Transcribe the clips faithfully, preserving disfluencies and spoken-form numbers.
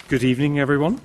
Good evening, everyone.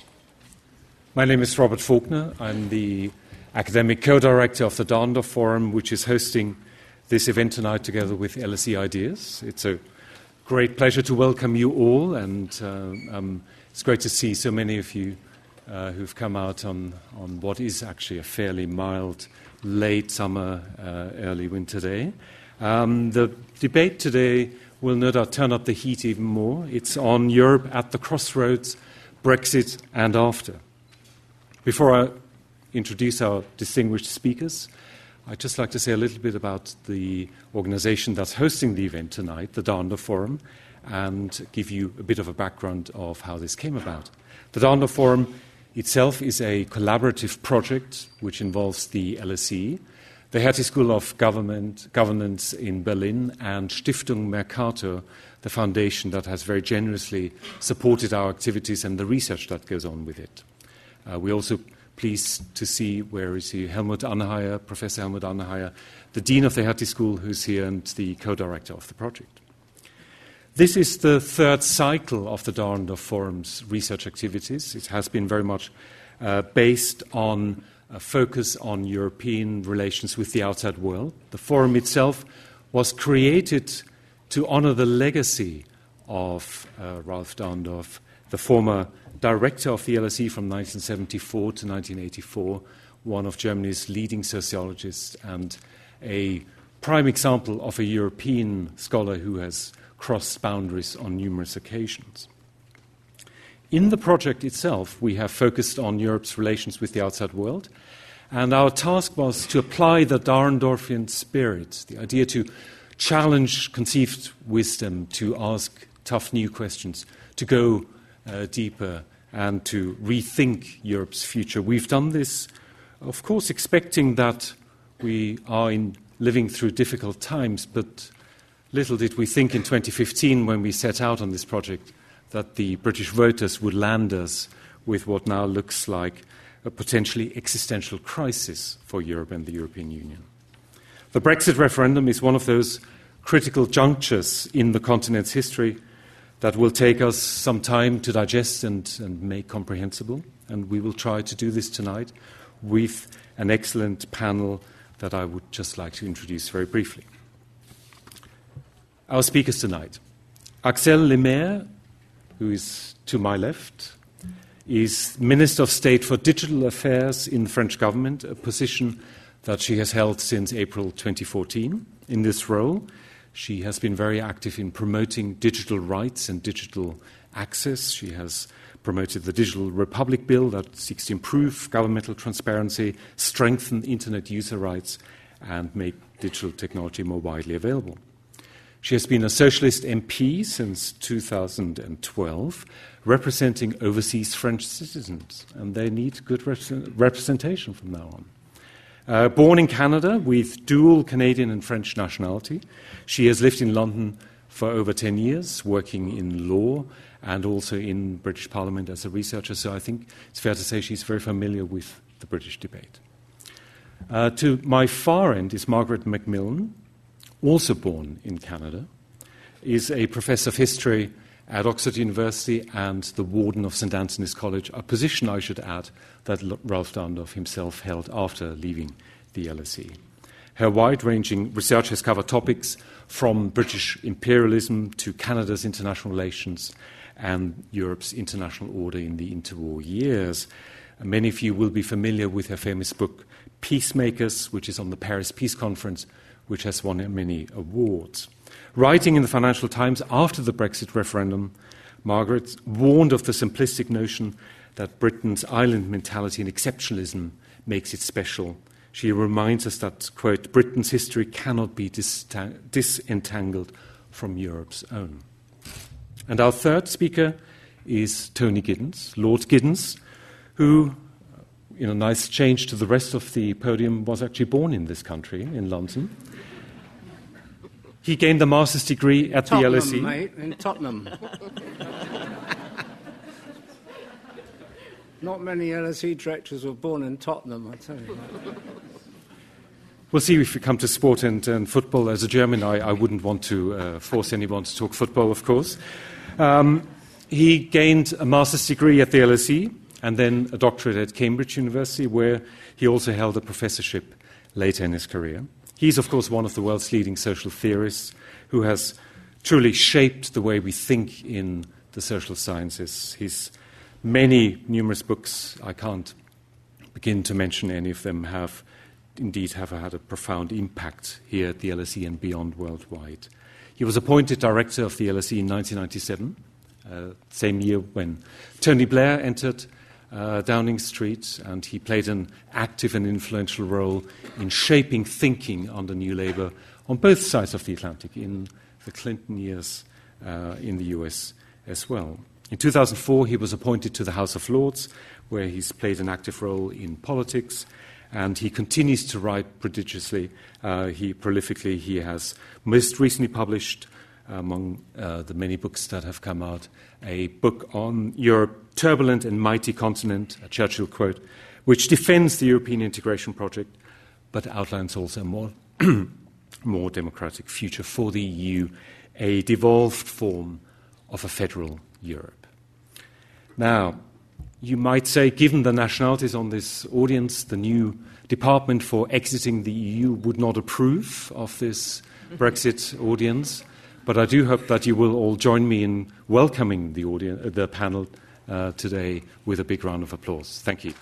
My name is Robert Faulkner. I'm the academic co-director of the Dahrendorf Forum, which is hosting this event tonight together with L S E Ideas. It's a great pleasure to welcome you all, and uh, um, it's great to see so many of you uh, who've come out on, on what is actually a fairly mild, late summer, uh, early winter day. Um, the debate today will no doubt turn up the heat even more. It's on Europe at the crossroads, Brexit and after. Before I introduce our distinguished speakers, I'd just like to say a little bit about the organization that's hosting the event tonight, the Dahrendorf Forum, and give you a bit of a background of how this came about. The Dahrendorf Forum itself is a collaborative project which involves the L S E, the Hertie School of Government, Governance in Berlin, and Stiftung Mercator, the foundation that has very generously supported our activities and the research that goes on with it. Uh, we're also pleased to see, where is he, Helmut Anneheyer, Professor Helmut Anneheyer, the Dean of the Hertie School, who's here, and the co-director of the project. This is the third cycle of the Dahrendorf Forum's research activities. It has been very much uh, based on a focus on European relations with the outside world. The forum itself was created to honor the legacy of uh, Ralph Dahrendorf, the former director of the L S E from nineteen seventy-four to nineteen eighty-four, one of Germany's leading sociologists and a prime example of a European scholar who has crossed boundaries on numerous occasions. In the project itself, we have focused on Europe's relations with the outside world, and our task was to apply the Dahrendorfian spirit, the idea to challenge conceived wisdom, to ask tough new questions, to go uh, deeper, and to rethink Europe's future. We've done this, of course, expecting that we are in living through difficult times, but little did we think in twenty fifteen, when we set out on this project, that the British voters would land us with what now looks like a potentially existential crisis for Europe and the European Union. The Brexit referendum is one of those critical junctures in the continent's history that will take us some time to digest and, and make comprehensible, and we will try to do this tonight with an excellent panel that I would just like to introduce very briefly. Our speakers tonight: Axelle Lemaire, who is to my left, is Minister of State for Digital Affairs in the French government, a position that she has held since April twenty fourteen. In this role, she has been very active in promoting digital rights and digital access. She has promoted the Digital Republic Bill that seeks to improve governmental transparency, strengthen internet user rights, and make digital technology more widely available. She has been a socialist M P since two thousand twelve, representing overseas French citizens, and they need good rep- representation from now on. Uh, born in Canada with dual Canadian and French nationality, she has lived in London for over ten years, working in law and also in British Parliament as a researcher, so I think it's fair to say she's very familiar with the British debate. Uh, to my far end is Margaret Macmillan, also born in Canada, is a professor of history at Oxford University and the warden of Saint Anthony's College, a position, I should add, that Ralph Dahrendorf himself held after leaving the L S E. Her wide-ranging research has covered topics from British imperialism to Canada's international relations and Europe's international order in the interwar years. And many of you will be familiar with her famous book, Peacemakers, which is on the Paris Peace Conference, which has won many awards. Writing in the Financial Times after the Brexit referendum, Margaret warned of the simplistic notion that Britain's island mentality and exceptionalism makes it special. She reminds us that, quote, Britain's history cannot be distang- disentangled from Europe's own. And our third speaker is Tony Giddens, Lord Giddens, who, in a nice change to the rest of the podium, was actually born in this country, in London. He gained a master's degree at Tottenham, the L S E. Mate, in Tottenham. Not many L S E directors were born in Tottenham, I tell you. We'll see if we come to sport and, and football. As a German, I, I wouldn't want to uh, force anyone to talk football, of course. Um, he gained a master's degree at the L S E and then a doctorate at Cambridge University, where he also held a professorship later in his career. He's, of course, one of the world's leading social theorists who has truly shaped the way we think in the social sciences. His many, numerous books, I can't begin to mention any of them, have indeed have had a profound impact here at the L S E and beyond worldwide. He was appointed director of the L S E in nineteen ninety-seven, uh, same year when Tony Blair entered uh, Downing Street, and he played an active and influential role in shaping thinking under New Labour on both sides of the Atlantic, in the Clinton years uh, in the U S as well. In two thousand four, he was appointed to the House of Lords, where he's played an active role in politics, and he continues to write prodigiously. Uh, he prolifically. He has most recently published, among uh, the many books that have come out, a book on Europe, Turbulent and Mighty Continent, a Churchill quote, which defends the European integration project, but outlines also a more, more democratic future for the E U, a devolved form of a federal Europe. Now, you might say, given the nationalities on this audience, the new Department for Exiting the E U would not approve of this Brexit audience, but I do hope that you will all join me in welcoming the, audience, uh, the panel uh, today with a big round of applause. Thank you.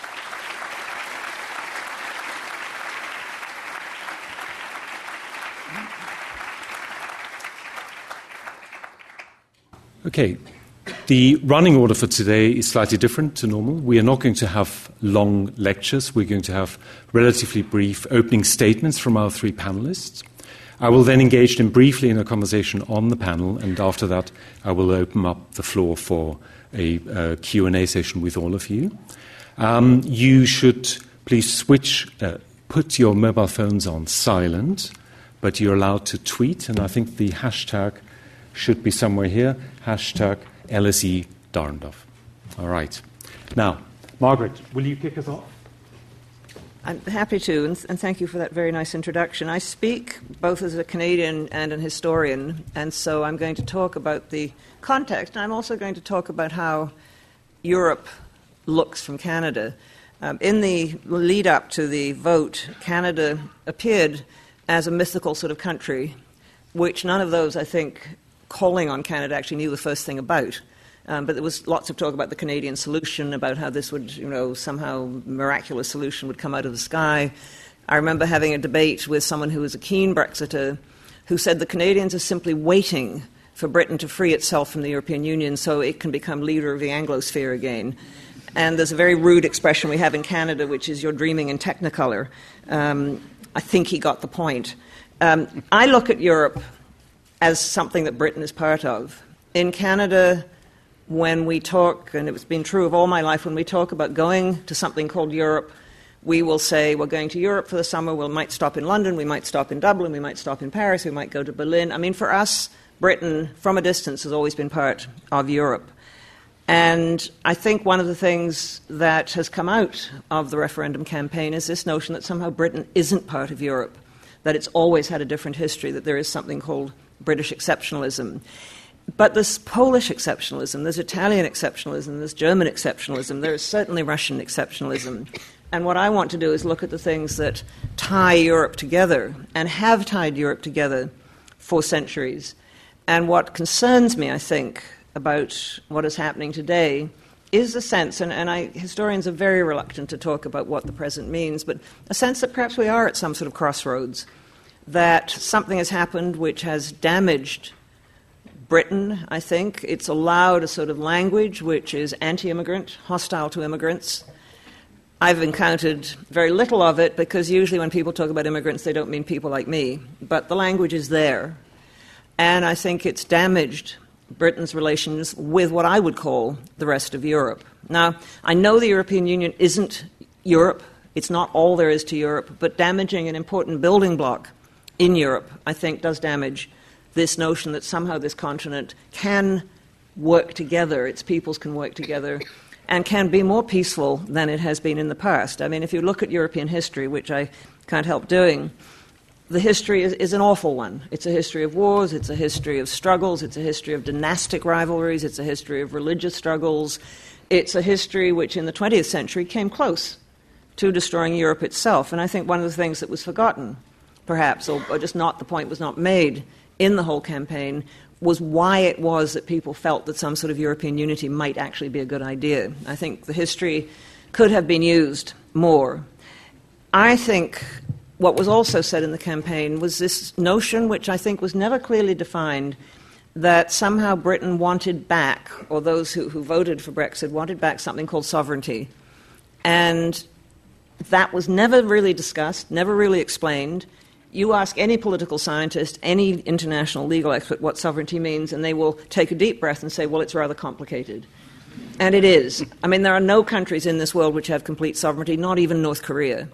Okay. The running order for today is slightly different to normal. We are not going to have long lectures. We're going to have relatively brief opening statements from our three panelists. I will then engage them briefly in a conversation on the panel, and after that I will open up the floor for a uh, Q and A session with all of you. Um, you should please switch, uh, put your mobile phones on silent, but you're allowed to tweet, and I think the hashtag should be somewhere here, hashtag L S E Dahrendorf. All right. Now, Margaret, will you kick us off? I'm happy to, and, and thank you for that very nice introduction. I speak both as a Canadian and an historian, and so I'm going to talk about the context, and I'm also going to talk about how Europe looks from Canada. Um, in the lead up to the vote, Canada appeared as a mythical sort of country, which none of those, I think, calling on Canada actually knew the first thing about. Um, but there was lots of talk about the Canadian solution, about how this would, you know, somehow miraculous solution would come out of the sky. I remember having a debate with someone who was a keen Brexiter who said the Canadians are simply waiting for Britain to free itself from the European Union so it can become leader of the Anglosphere again. And there's a very rude expression we have in Canada, which is you're dreaming in Technicolor. Um, I think he got the point. Um, I look at Europe as something that Britain is part of. In Canada, when we talk, and it's been true of all my life, when we talk about going to something called Europe, we will say we're going to Europe for the summer, we might stop in London, we might stop in Dublin, we might stop in Paris, we might go to Berlin. I mean, for us, Britain, from a distance, has always been part of Europe. And I think one of the things that has come out of the referendum campaign is this notion that somehow Britain isn't part of Europe, that it's always had a different history, that there is something called British exceptionalism. But there's Polish exceptionalism, there's Italian exceptionalism, there's German exceptionalism, there is certainly Russian exceptionalism. And what I want to do is look at the things that tie Europe together and have tied Europe together for centuries. And what concerns me, I think, about what is happening today is the sense, and, and I, historians are very reluctant to talk about what the present means, but a sense that perhaps we are at some sort of crossroads, that something has happened which has damaged Britain, I think. It's allowed a sort of language which is anti-immigrant, hostile to immigrants. I've encountered very little of it because usually when people talk about immigrants, they don't mean people like me. But the language is there. And I think it's damaged Britain's relations with what I would call the rest of Europe. Now, I know the European Union isn't Europe. It's not all there is to Europe. But damaging an important building block in Europe, I think, does damage this notion that somehow this continent can work together, its peoples can work together, and can be more peaceful than it has been in the past. I mean, if you look at European history, which I can't help doing, the history is, is an awful one. It's a history of wars, it's a history of struggles, it's a history of dynastic rivalries, it's a history of religious struggles. It's a history which in the twentieth century came close to destroying Europe itself. And I think one of the things that was forgotten, perhaps, or, or just not, the point was not made in the whole campaign, was why it was that people felt that some sort of European unity might actually be a good idea. I think the history could have been used more. I think what was also said in the campaign was this notion, which I think was never clearly defined, that somehow Britain wanted back, or those who, who voted for Brexit wanted back something called sovereignty. And that was never really discussed, never really explained. You ask any political scientist, any international legal expert what sovereignty means, and they will take a deep breath and say, well, it's rather complicated. And it is. I mean, there are no countries in this world which have complete sovereignty, not even North Korea.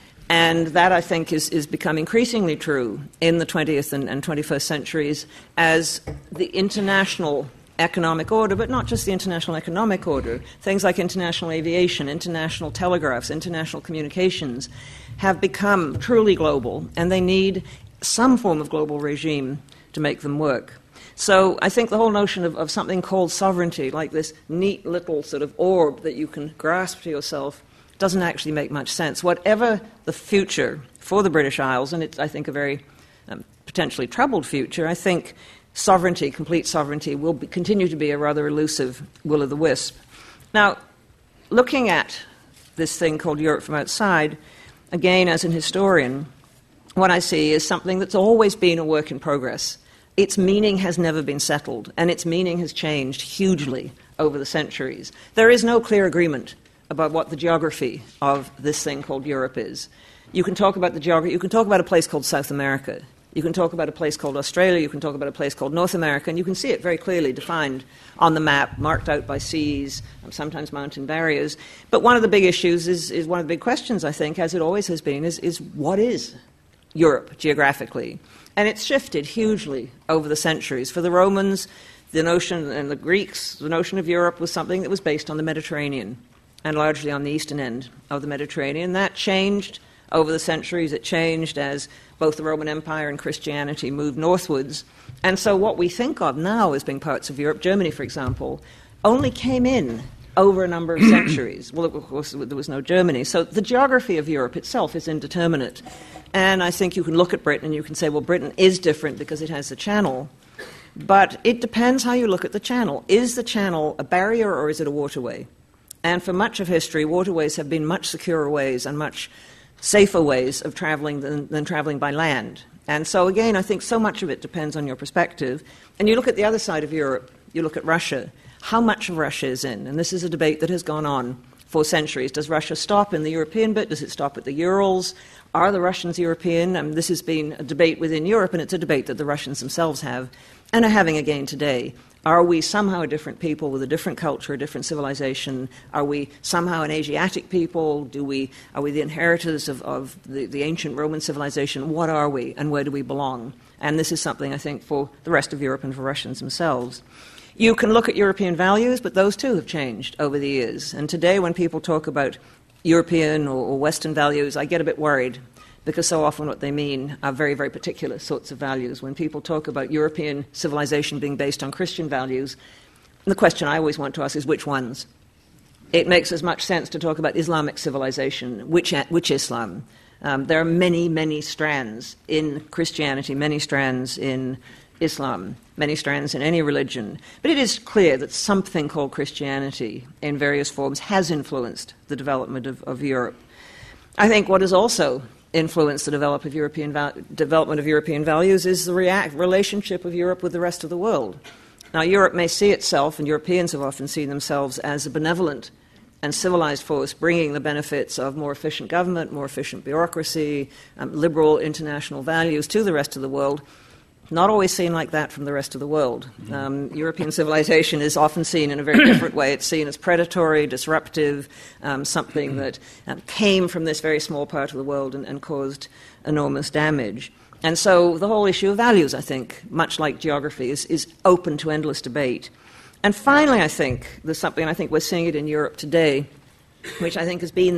And that, I think, is, is become increasingly true in the twentieth and, and twenty-first centuries as the international economic order, but not just the international economic order, things like international aviation, international telegraphs, international communications have become truly global, and they need some form of global regime to make them work. So I think the whole notion of, of something called sovereignty, like this neat little sort of orb that you can grasp to yourself, doesn't actually make much sense. Whatever the future for the British Isles, and it's, I think, a very um, potentially troubled future, I think sovereignty, complete sovereignty, will be, continue to be a rather elusive will-o'-the-wisp. Now, looking at this thing called Europe from outside, again, as an historian, what I see is something that's always been a work in progress. Its meaning has never been settled, and its meaning has changed hugely over the centuries. There is no clear agreement about what the geography of this thing called Europe is. You can talk about the geography, you can talk about a place called South America, you can talk about a place called Australia, you can talk about a place called North America, and you can see it very clearly defined on the map, marked out by seas, sometimes mountain barriers. But one of the big issues is, is one of the big questions, I think, as it always has been, is, is what is Europe geographically? And it's shifted hugely over the centuries. For the Romans, the notion, and the Greeks, the notion of Europe was something that was based on the Mediterranean, and largely on the eastern end of the Mediterranean. That changed over the centuries. It changed as both the Roman Empire and Christianity moved northwards. And so what we think of now as being parts of Europe, Germany, for example, only came in over a number of centuries. Well, of course, there was no Germany. So the geography of Europe itself is indeterminate. And I think you can look at Britain and you can say, well, Britain is different because it has the Channel. But it depends how you look at the Channel. Is the Channel a barrier or is it a waterway? And for much of history, waterways have been much securer ways and much safer ways of traveling than, than traveling by land. And so, again, I think so much of it depends on your perspective. And you look at the other side of Europe, you look at Russia. How much of Russia is in? And this is a debate that has gone on for centuries. Does Russia stop in the European bit? Does it stop at the Urals? Are the Russians European? And this has been a debate within Europe, and it's a debate that the Russians themselves have and are having again today. Are we somehow a different people with a different culture, a different civilization? Are we somehow an Asiatic people? Do we, are we the inheritors of, of the, the ancient Roman civilization? What are we, and where do we belong? And this is something, I think, for the rest of Europe and for Russians themselves. You can look at European values, but those too have changed over the years. And today when people talk about European or, or Western values, I get a bit worried, because so often what they mean are very, very particular sorts of values. When people talk about European civilization being based on Christian values, the question I always want to ask is which ones? It makes as much sense to talk about Islamic civilization. Which, which Islam? Um, there are many, many strands in Christianity, many strands in Islam, many strands in any religion. But it is clear that something called Christianity in various forms has influenced the development of, of Europe. I think what is also influence the develop of European val- development of European values is the react- relationship of Europe with the rest of the world. Now, Europe may see itself, and Europeans have often seen themselves, as a benevolent and civilized force, bringing the benefits of more efficient government, more efficient bureaucracy, um, liberal international values to the rest of the world. Not always seen like that from the rest of the world. Um, European civilization is often seen in a very different way. It's seen as predatory, disruptive, um, something that um, came from this very small part of the world and, and caused enormous damage. And so the whole issue of values, I think, much like geography, is, is open to endless debate. And finally, I think, there's something, and I think we're seeing it in Europe today, which I think has been there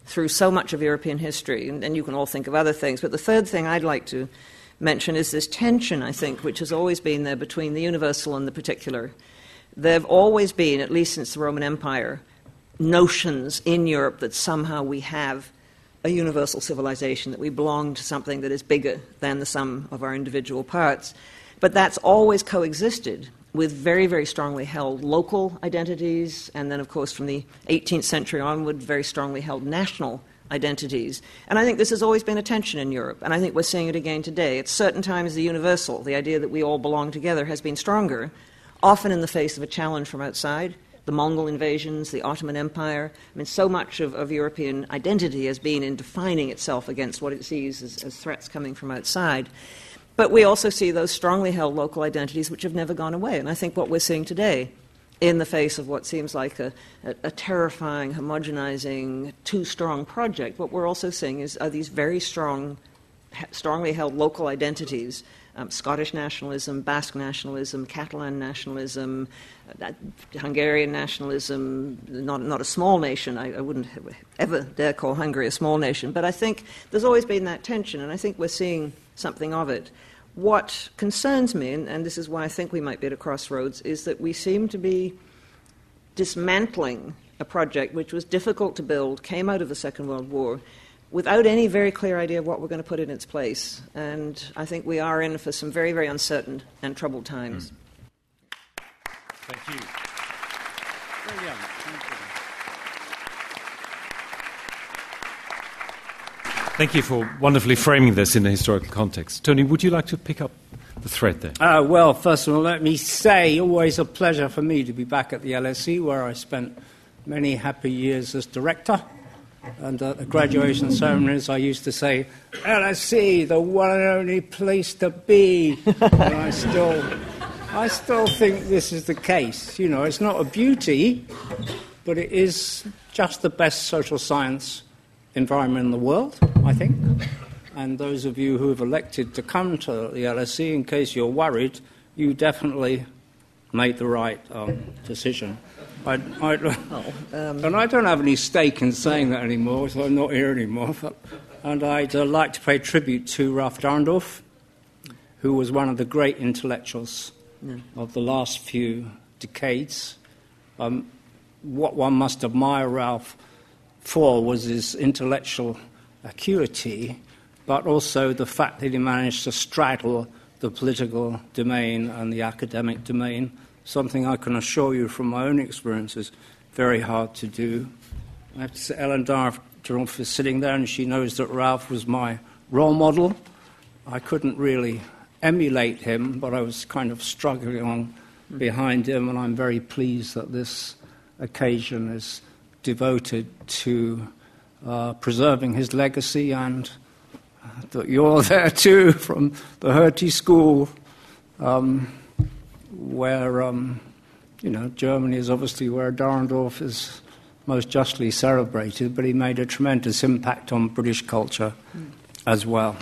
through so much of European history, and, and you can all think of other things. But the third thing I'd like to mention is this tension, I think, which has always been there between the universal and the particular. There have always been, at least since the Roman Empire, notions in Europe that somehow we have a universal civilization, that we belong to something that is bigger than the sum of our individual parts. But that's always coexisted with very, very strongly held local identities, and then, of course, from the eighteenth century onward, very strongly held national identities. And I think this has always been a tension in Europe, and I think we're seeing it again today. At certain times, the universal, the idea that we all belong together, has been stronger, often in the face of a challenge from outside. The Mongol invasions, the Ottoman Empire. I mean, so much of, of European identity has been in defining itself against what it sees as, as threats coming from outside. But we also see those strongly held local identities which have never gone away. And I think what we're seeing today, in the face of what seems like a, a, a terrifying, homogenizing, too strong project, what we're also seeing is are these very strong, strongly held local identities. Um, Scottish nationalism, Basque nationalism, Catalan nationalism, uh, Hungarian nationalism, not, not a small nation. I, I wouldn't ever dare call Hungary a small nation. But I think there's always been that tension, and I think we're seeing something of it. What concerns me, and, and this is why I think we might be at a crossroads, is that we seem to be dismantling a project which was difficult to build, came out of the Second World War, without any very clear idea of what we're going to put in its place. And I think we are in for some very, very uncertain and troubled times. Mm. Thank you. Brilliant. Thank you. Thank you for wonderfully framing this in a historical context. Tony, would you like to pick up the thread there? Uh, well, first of all, let me say, always a pleasure for me to be back at the L S E, where I spent many happy years as director. And at the graduation ceremonies, I used to say, L S E, the one and only place to be. And I still, I still think this is the case. You know, it's not a beauty, but it is just the best social science environment in the world, I think. And those of you who have elected to come to the L S E, in case you're worried, you definitely made the right um, decision. I, I, Oh, um, and I don't have any stake in saying that anymore, so I'm not here anymore. But, and I'd uh, like to pay tribute to Ralph Dahrendorf, who was one of the great intellectuals Yeah. of the last few decades. Um, what one must admire Ralph for was his intellectual acuity, but also the fact that he managed to straddle the political domain and the academic domain, something I can assure you from my own experience is very hard to do. I have to say, Ellen Dahrendorf is sitting there, and she knows that Ralph was my role model. I couldn't really emulate him, but I was kind of struggling on behind him, and I'm very pleased that this occasion is devoted to uh, preserving his legacy, and that you're there too from the Hertie School, um, where, um, you know, Germany is obviously where Dahrendorf is most justly celebrated, but he made a tremendous impact on British culture mm. as well.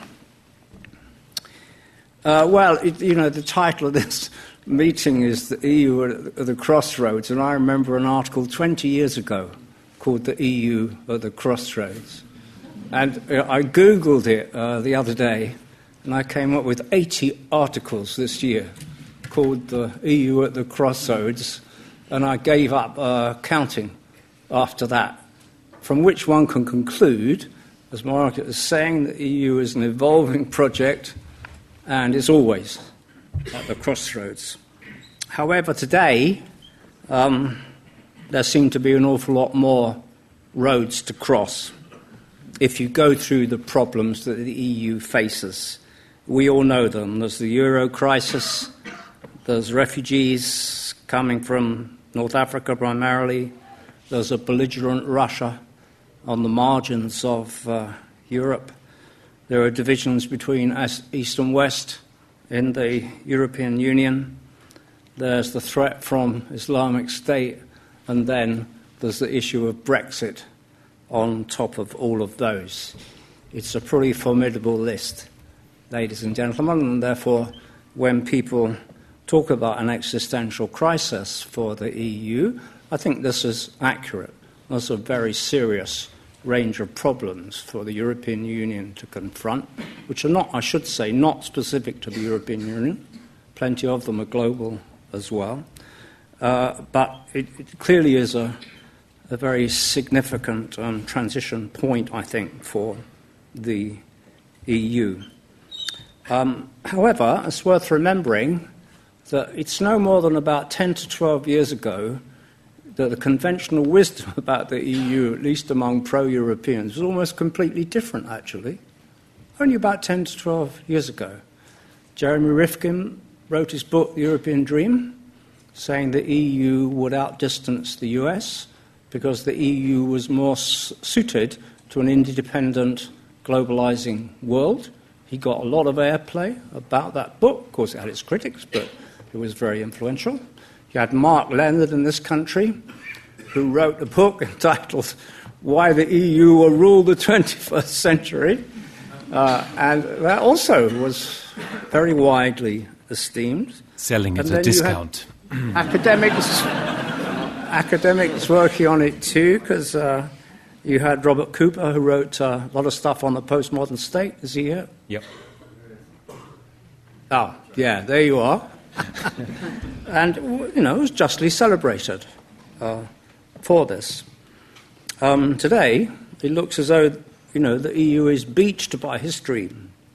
Uh, well, it, you know, the title of this meeting is the E U at the Crossroads, and I remember an article twenty years ago called The E U at the Crossroads. And uh, I Googled it uh, the other day, and I came up with eighty articles this year called The E U at the Crossroads, and I gave up uh, counting after that, from which one can conclude, as Margaret is saying, the E U is an evolving project and is always at the crossroads. However, today, um, there seem to be an awful lot more roads to cross if you go through the problems that the E U faces. We all know them. There's the Euro crisis, there's refugees coming from North Africa primarily, there's a belligerent Russia on the margins of uh, Europe. There are divisions between East and West in the European Union. There's the threat from Islamic State, and then there's the issue of Brexit on top of all of those. It's a pretty formidable list, ladies and gentlemen, and therefore when people talk about an existential crisis for the E U, I think this is accurate. There's a very serious range of problems for the European Union to confront, which are not, I should say, not specific to the European Union. Plenty of them are global as well. Uh, but it, it clearly is a, a very significant um, transition point, I think, for the E U. Um, however, it's worth remembering that it's no more than about ten to twelve years ago that the conventional wisdom about the E U, at least among pro-Europeans, was almost completely different, actually. Only about ten to twelve years ago. Jeremy Rifkin wrote his book, The European Dream, saying the E U would outdistance the U S because the E U was more s- suited to an independent, globalizing world. He got a lot of airplay about that book. Of course, it had its critics, but it was very influential. You had Mark Leonard in this country, who wrote a book entitled Why the E U Will Rule the twenty-first Century, uh, and that also was very widely esteemed. Selling at a discount. academics, academics working on it too, because uh, you had Robert Cooper, who wrote uh, a lot of stuff on the postmodern state. Is he here? Yep. Oh, yeah, there you are. And, you know, it was justly celebrated uh, for this. Um, today, it looks as though, you know, the E U is beached by history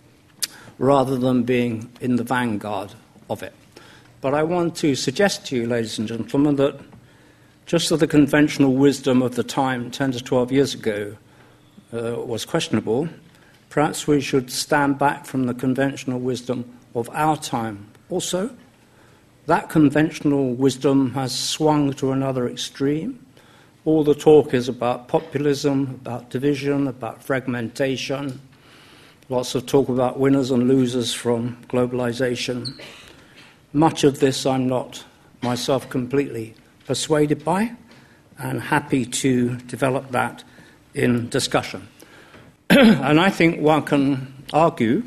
rather than being in the vanguard of it. But I want to suggest to you, ladies and gentlemen, that just as the conventional wisdom of the time ten to twelve years ago uh, was questionable, perhaps we should stand back from the conventional wisdom of our time also. That conventional wisdom has swung to another extreme. All the talk is about populism, about division, about fragmentation. Lots of talk about winners and losers from globalization. Much of this I'm not myself completely persuaded by, and happy to develop that in discussion. And I think one can argue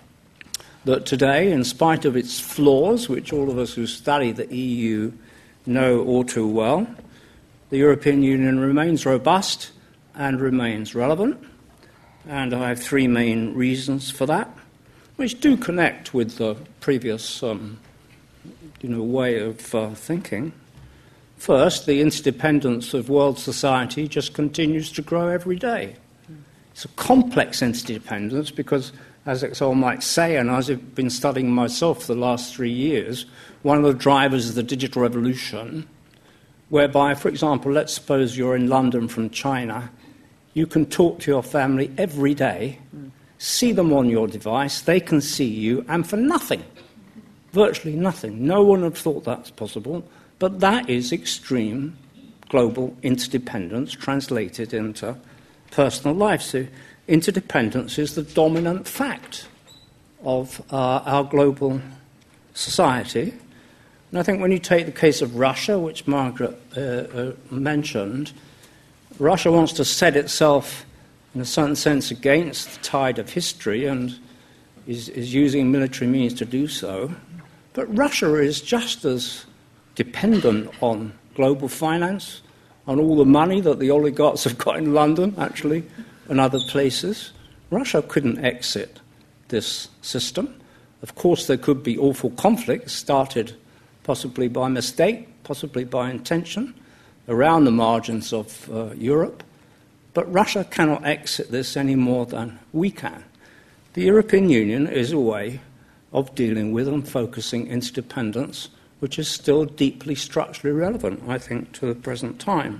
that today, in spite of its flaws, which all of us who study the E U know all too well, the European Union remains robust and remains relevant. And I have three main reasons for that, which do connect with the previous um, you know, way of uh, thinking. First, the interdependence of world society just continues to grow every day. It's a complex interdependence because, as Exol might say, and as I've been studying myself for the last three years, one of the drivers is the digital revolution, whereby, for example, let's suppose you're in London from China, you can talk to your family every day, see them on your device, they can see you, and for nothing, virtually nothing. No one had thought that's possible, but that is extreme global interdependence translated into personal life. So interdependence is the dominant fact of uh, our global society. And I think when you take the case of Russia, which Margaret uh, uh, mentioned, Russia wants to set itself, in a certain sense, against the tide of history and is, is using military means to do so. But Russia is just as dependent on global finance, on all the money that the oligarchs have got in London, actually, and other places. Russia couldn't exit this system. Of course, there could be awful conflicts started possibly by mistake, possibly by intention, around the margins of uh, Europe. But Russia cannot exit this any more than we can. The European Union is a way of dealing with and focusing interdependence, which is still deeply structurally relevant, I think, to the present time.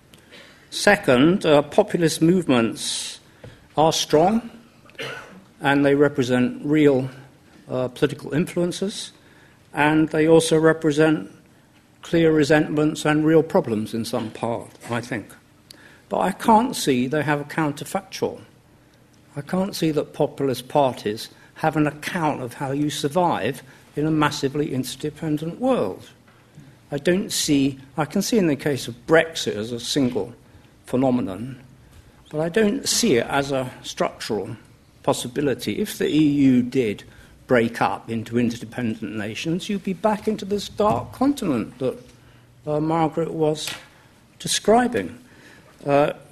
Second, uh, populist movements are strong, and they represent real uh, political influences, and they also represent clear resentments and real problems in some part, I think. But I can't see they have a counterfactual. I can't see that populist parties have an account of how you survive in a massively interdependent world. I don't see, I can see in the case of Brexit as a single phenomenon, but I don't see it as a structural possibility. If the E U did break up into interdependent nations, you'd be back into this dark continent that uh, Margaret was describing. Uh,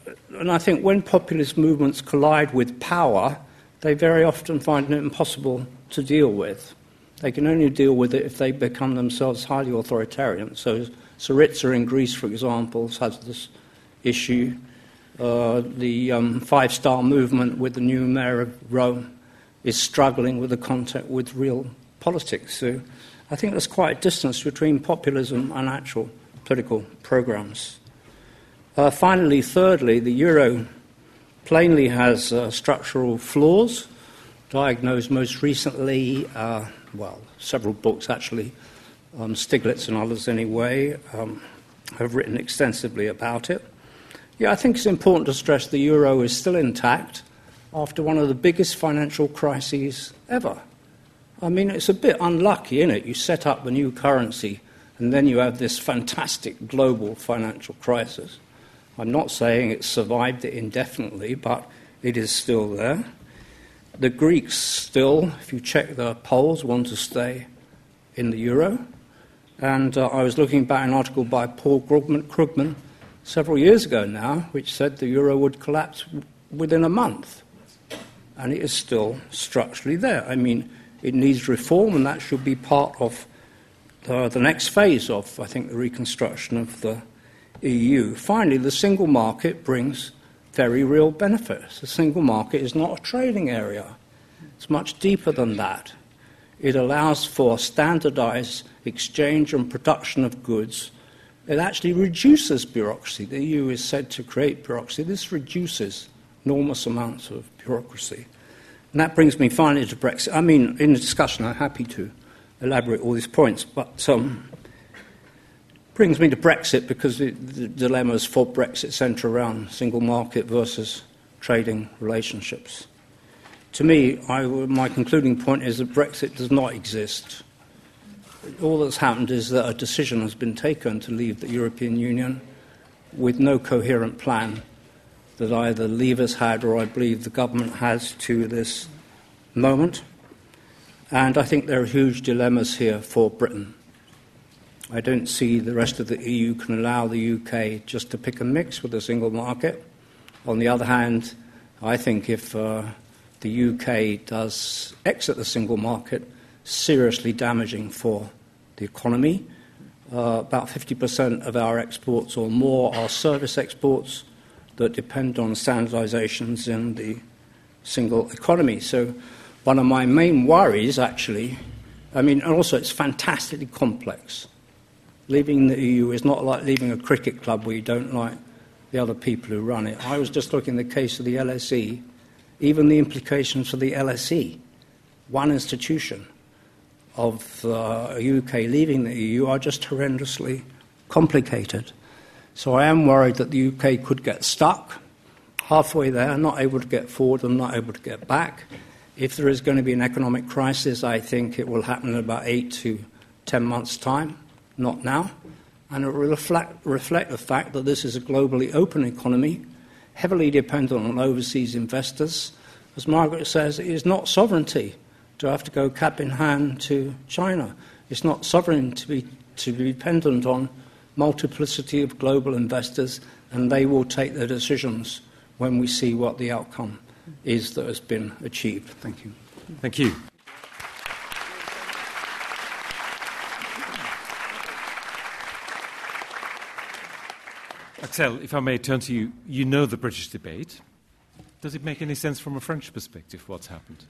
and I think when populist movements collide with power, they very often find it impossible to deal with. They can only deal with it if they become themselves highly authoritarian. So Syriza in Greece, for example, has this issue. Uh, the um, Five-Star Movement with the new mayor of Rome is struggling with the contact with real politics. So I think there's quite a distance between populism and actual political programs. Uh, finally, thirdly, the euro plainly has uh, structural flaws, diagnosed most recently, uh, well, several books actually, um, Stiglitz and others anyway, um, have written extensively about it. Yeah, I think it's important to stress the euro is still intact after one of the biggest financial crises ever. I mean, it's a bit unlucky, isn't it? You set up a new currency and then you have this fantastic global financial crisis. I'm not saying it's survived it indefinitely, but it is still there. The Greeks still, if you check the polls, want to stay in the euro. And uh, I was looking back at an article by Paul Krugman, Krugman several years ago now, which said the euro would collapse w- within a month. And it is still structurally there. I mean, it needs reform, and that should be part of uh, the next phase of, I think, the reconstruction of the E U. Finally, the single market brings very real benefits. The single market is not a trading area. It's much deeper than that. It allows for standardized exchange and production of goods. It actually reduces bureaucracy. The E U is said to create bureaucracy. This reduces enormous amounts of bureaucracy. And that brings me finally to Brexit. I mean, in the discussion, I'm happy to elaborate all these points, but um, brings me to Brexit because the, the dilemmas for Brexit centre around single market versus trading relationships. To me, I, my concluding point is that Brexit does not exist. All that's happened is that a decision has been taken to leave the European Union with no coherent plan that either Leavers had or I believe the government has to this moment. And I think there are huge dilemmas here for Britain. I don't see the rest of the E U can allow the U K just to pick and mix with the single market. On the other hand, I think if uh, the U K does exit the single market, seriously damaging for the economy. Uh, about fifty percent of our exports or more are service exports that depend on standardizations in the single economy. So one of my main worries, actually, I mean, and also it's fantastically complex. Leaving the E U is not like leaving a cricket club where you don't like the other people who run it. I was just looking at the case of the L S E, even the implications for the L S E, one institution of uh, U K leaving the E U are just horrendously complicated. So I am worried that the U K could get stuck halfway there, not able to get forward and not able to get back. If there is going to be an economic crisis, I think it will happen in about eight to ten months' time. Not now, and it will reflect, reflect the fact that this is a globally open economy, heavily dependent on overseas investors. As Margaret says, it is not sovereignty to have to go cap in hand to China. It's not sovereign to be, to be dependent on multiplicity of global investors, and they will take their decisions when we see what the outcome is that has been achieved. Thank you. Thank you. Axel, if I may turn to you, you know the British debate. Does it make any sense from a French perspective, what's happened?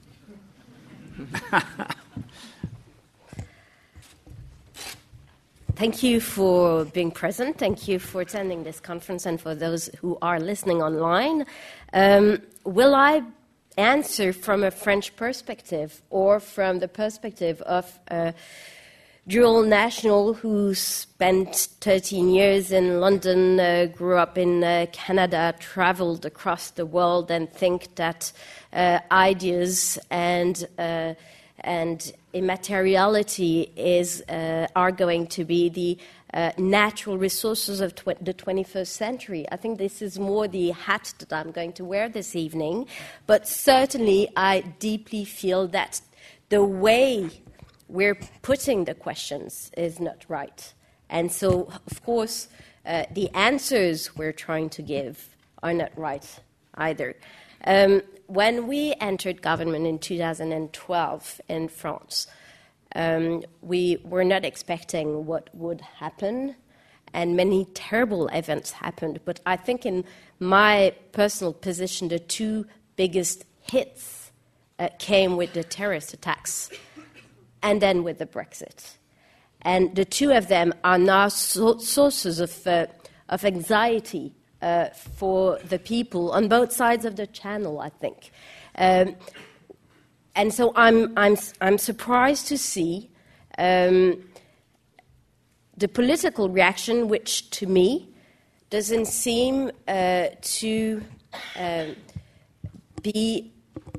Thank you for being present. Thank you for attending this conference and for those who are listening online. Um, will I answer from a French perspective or from the perspective of a dual national who spent thirteen years in London, uh, grew up in uh, Canada, traveled across the world, and think that uh, ideas and uh, and immateriality is uh, are going to be the uh, natural resources of tw- the twenty-first century. I think this is more the hat that I'm going to wear this evening, but certainly I deeply feel that the way we're putting the questions is not right. And so, of course, uh, the answers we're trying to give are not right either. Um, when we entered government in two thousand twelve in France, um, we were not expecting what would happen, and many terrible events happened. But I think in my personal position, the two biggest hits uh, came with the terrorist attacks and then with the Brexit. And the two of them are now so- sources of, uh, of anxiety uh, for the people on both sides of the channel, I think. Um, and so I'm, I'm, I'm surprised to see um, the political reaction, which to me doesn't seem uh, to uh, be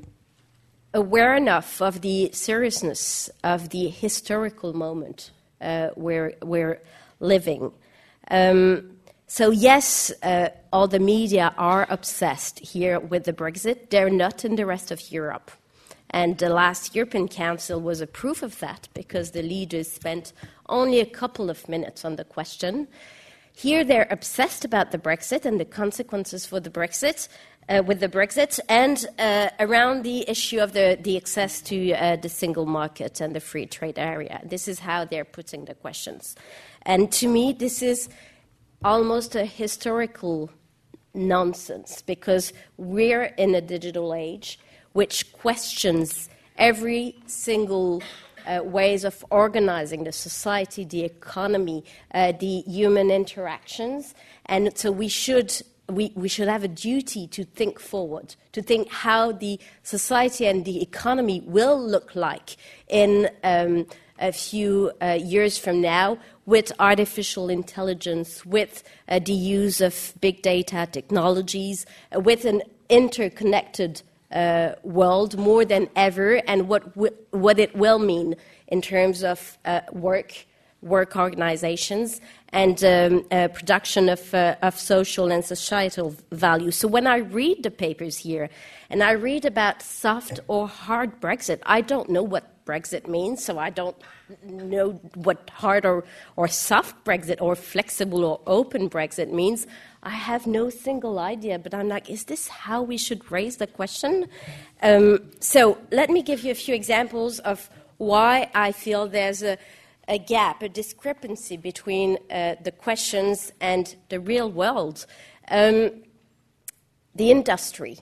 aware enough of the seriousness of the historical moment uh, we're, we're living. Um, so yes, uh, all the media are obsessed here with the Brexit. They're not in the rest of Europe. And the last European Council was a proof of that, because the leaders spent only a couple of minutes on the question. Here they're obsessed about the Brexit and the consequences for the Brexit, uh, with the Brexit, and uh, around the issue of the, the access to uh, the single market and the free trade area. This is how they're putting the questions. And to me, this is almost a historical nonsense, because we're in a digital age which questions every single uh, ways of organizing the society, the economy, uh, the human interactions. And so we should, we, we should have a duty to think forward, to think how the society and the economy will look like in um, a few uh, years from now, with artificial intelligence, with uh, the use of big data technologies, uh, with an interconnected Uh, world more than ever, and what w- what it will mean in terms of uh, work, work organizations, and um, uh, production of uh, of social and societal value. So when I read the papers here, and I read about soft or hard Brexit, I don't know what Brexit means, so I don't know what hard or, or soft Brexit or flexible or open Brexit means. I have no single idea, but I'm like, is this how we should raise the question? Um, so let me give you a few examples of why I feel there's a, a gap, a discrepancy between uh, the questions and the real world. Um, the industry.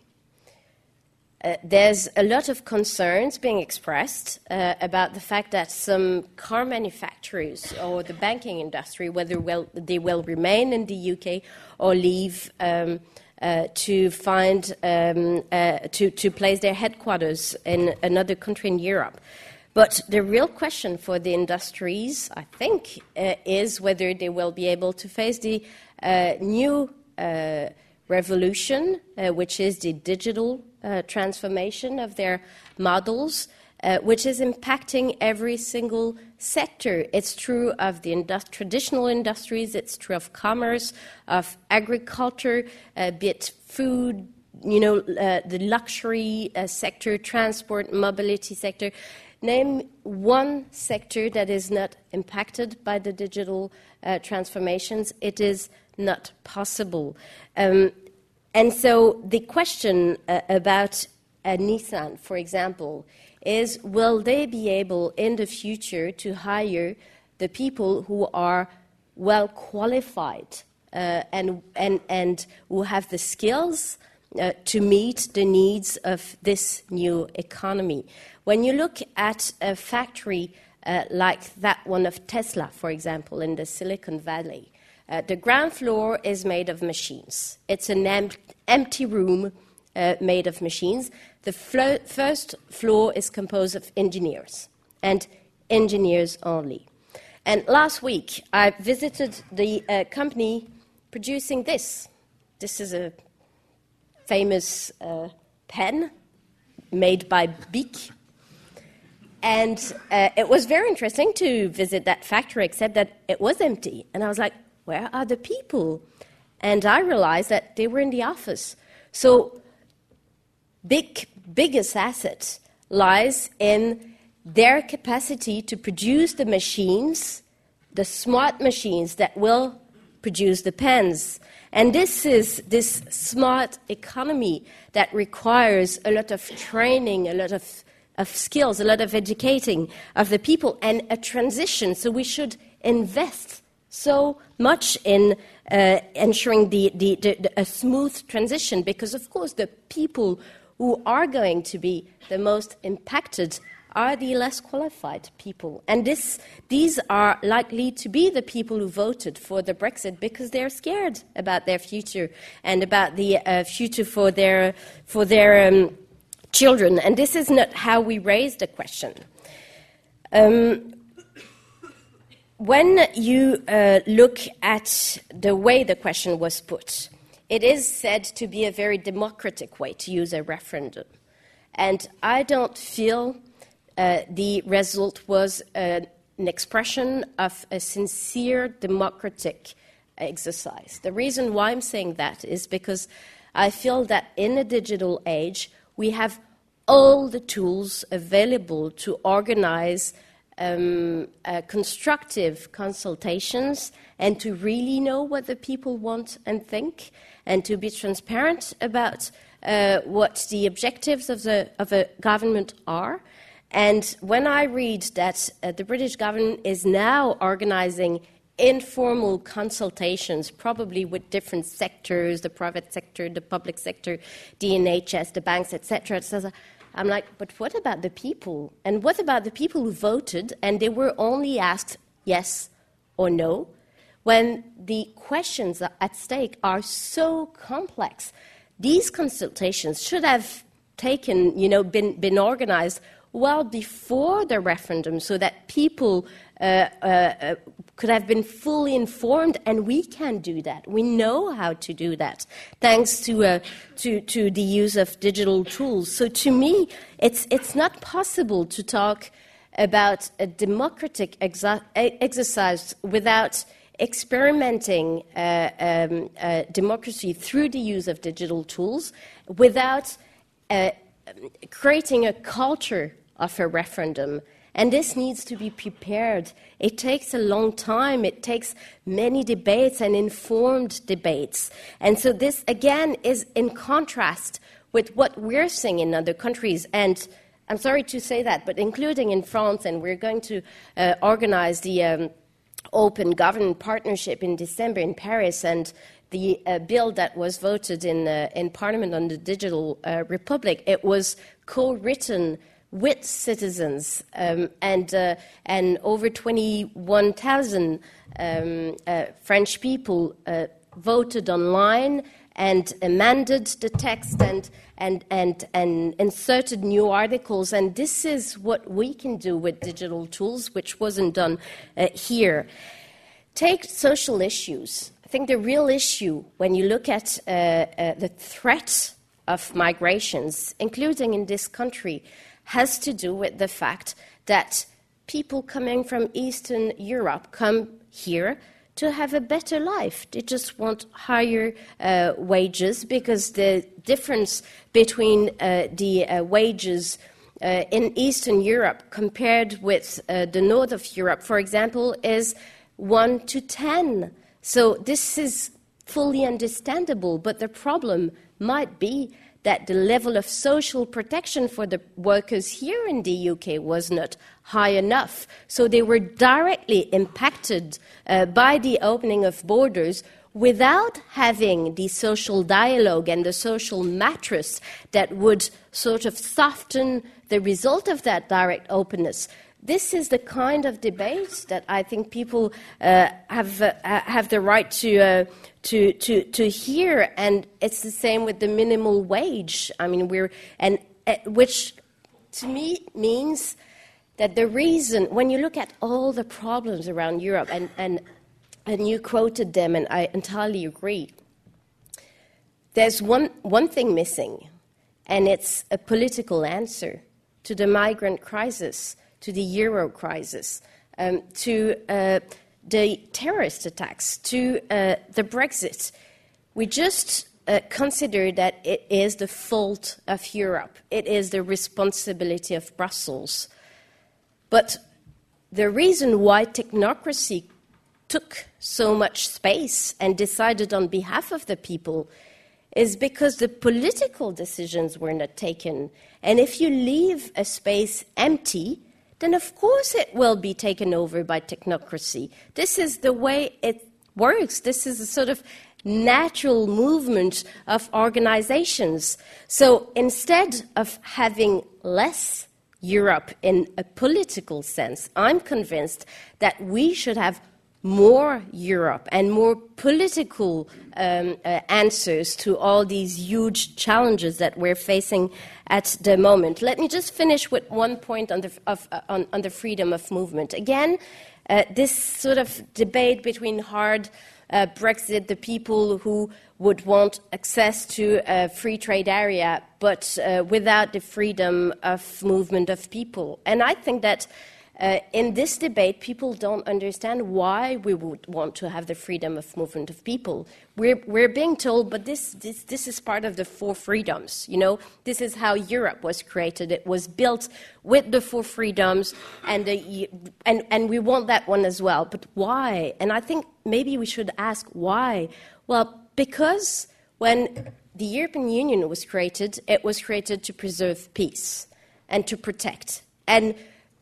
Uh, there's a lot of concerns being expressed uh, about the fact that some car manufacturers or the banking industry, whether well, they will remain in the U K or leave um, uh, to find um, uh, to, to place their headquarters in another country in Europe. But the real question for the industries, I think, uh, is whether they will be able to face the uh, new uh, revolution, uh, which is the digital Uh, transformation of their models, uh, which is impacting every single sector. It's true of the industri- traditional industries, it's true of commerce, of agriculture, uh, be it food, you know, uh, the luxury uh, sector, transport, mobility sector. Name one sector that is not impacted by the digital uh, transformations. It is not possible. Um, And so the question uh, about uh, Nissan, for example, is will they be able in the future to hire the people who are well qualified uh, and, and, and who have the skills uh, to meet the needs of this new economy? When you look at a factory uh, like that one of Tesla, for example, in the Silicon Valley, Uh, the ground floor is made of machines. It's an em- empty room uh, made of machines. The flo- first floor is composed of engineers, and engineers only. And last week, I visited the uh, company producing this. This is a famous uh, pen made by Bic. And uh, it was very interesting to visit that factory, except that it was empty. And I was like, where are the people? And I realized that they were in the office. So big, biggest asset lies in their capacity to produce the machines, the smart machines that will produce the pens. And this is this smart economy that requires a lot of training, a lot of, of skills, a lot of educating of the people, and a transition. So we should invest so much in uh, ensuring the, the, the, the, a smooth transition, because, of course, the people who are going to be the most impacted are the less qualified people. And this, these are likely to be the people who voted for the Brexit because they're scared about their future and about the uh, future for their, for their um, children. And this is not how we raise the question. Um, when you uh, look at the way the question was put, it is said to be a very democratic way to use a referendum. And I don't feel Uh, the result was uh, an expression of a sincere democratic exercise. The reason why I'm saying that is because I feel that in a digital age, we have all the tools available to organize um, uh, constructive consultations and to really know what the people want and think, and to be transparent about uh, what the objectives of, the, of a government are. And when I read that uh, the British government is now organizing informal consultations, probably with different sectors, the private sector, the public sector, the N H S, the banks, et cetera, et cetera, I'm like, but what about the people? And what about the people who voted and they were only asked yes or no, when the questions at stake are so complex? These consultations should have taken, you know, been, been organized well before the referendum, so that people uh, uh, uh, could have been fully informed, and we can do that. We know how to do that, thanks to uh, to, to the use of digital tools. So to me, it's it's not possible to talk about a democratic exa- exercise without experimenting uh, um, uh, democracy through the use of digital tools, without uh, creating a culture of a referendum. And this needs to be prepared. It takes a long time. It takes many debates and informed debates. And so this, again, is in contrast with what we're seeing in other countries. And I'm sorry to say that, but including in France, and we're going to uh, organize the um, Open Government Partnership in December in Paris, and the uh, bill that was voted in, uh, in Parliament on the Digital uh, Republic, it was co-written with citizens, um, and uh, and over twenty-one thousand um, uh, French people uh, voted online and amended the text and, and and and inserted new articles. And this is what we can do with digital tools, which wasn't done uh, here. Take social issues. I think the real issue, when you look at uh, uh, the threat of migrations, including in this country, has to do with the fact that people coming from Eastern Europe come here to have a better life. They just want higher uh, wages, because the difference between uh, the uh, wages uh, in Eastern Europe compared with uh, the north of Europe, for example, is one to ten. So this is fully understandable, but the problem might be that the level of social protection for the workers here in the U K was not high enough. So they were directly impacted uh, by the opening of borders without having the social dialogue and the social mattress that would sort of soften the result of that direct openness. This is the kind of debate that I think people uh, have uh, have the right to, uh, to to to hear, and it's the same with the minimal wage. I mean, we're and uh, which to me means that the reason, when you look at all the problems around Europe, and and and you quoted them, and I entirely agree. There's one one thing missing, and it's a political answer to the migrant crisis, to the euro crisis, um, to uh, the terrorist attacks, to uh, the Brexit. We just uh, consider that it is the fault of Europe. It is the responsibility of Brussels. But the reason why technocracy took so much space and decided on behalf of the people is because the political decisions were not taken. And if you leave a space empty, then of course it will be taken over by technocracy. This is the way it works. This is a sort of natural movement of organizations. So instead of having less Europe in a political sense, I'm convinced that we should have more Europe and more political um, uh, answers to all these huge challenges that we're facing at the moment. Let me just finish with one point on the, of, uh, on, on the freedom of movement. Again, uh, this sort of debate between hard uh, Brexit, the people who would want access to a free trade area, but uh, without the freedom of movement of people. And I think that Uh, in this debate, people don't understand why we would want to have the freedom of movement of people. We're, we're being told, but this, this, this is part of the four freedoms, you know? This is how Europe was created. It was built with the four freedoms, and, the, and, and we want that one as well. But why? And I think maybe we should ask why. Well, because when the European Union was created, it was created to preserve peace and to protect. And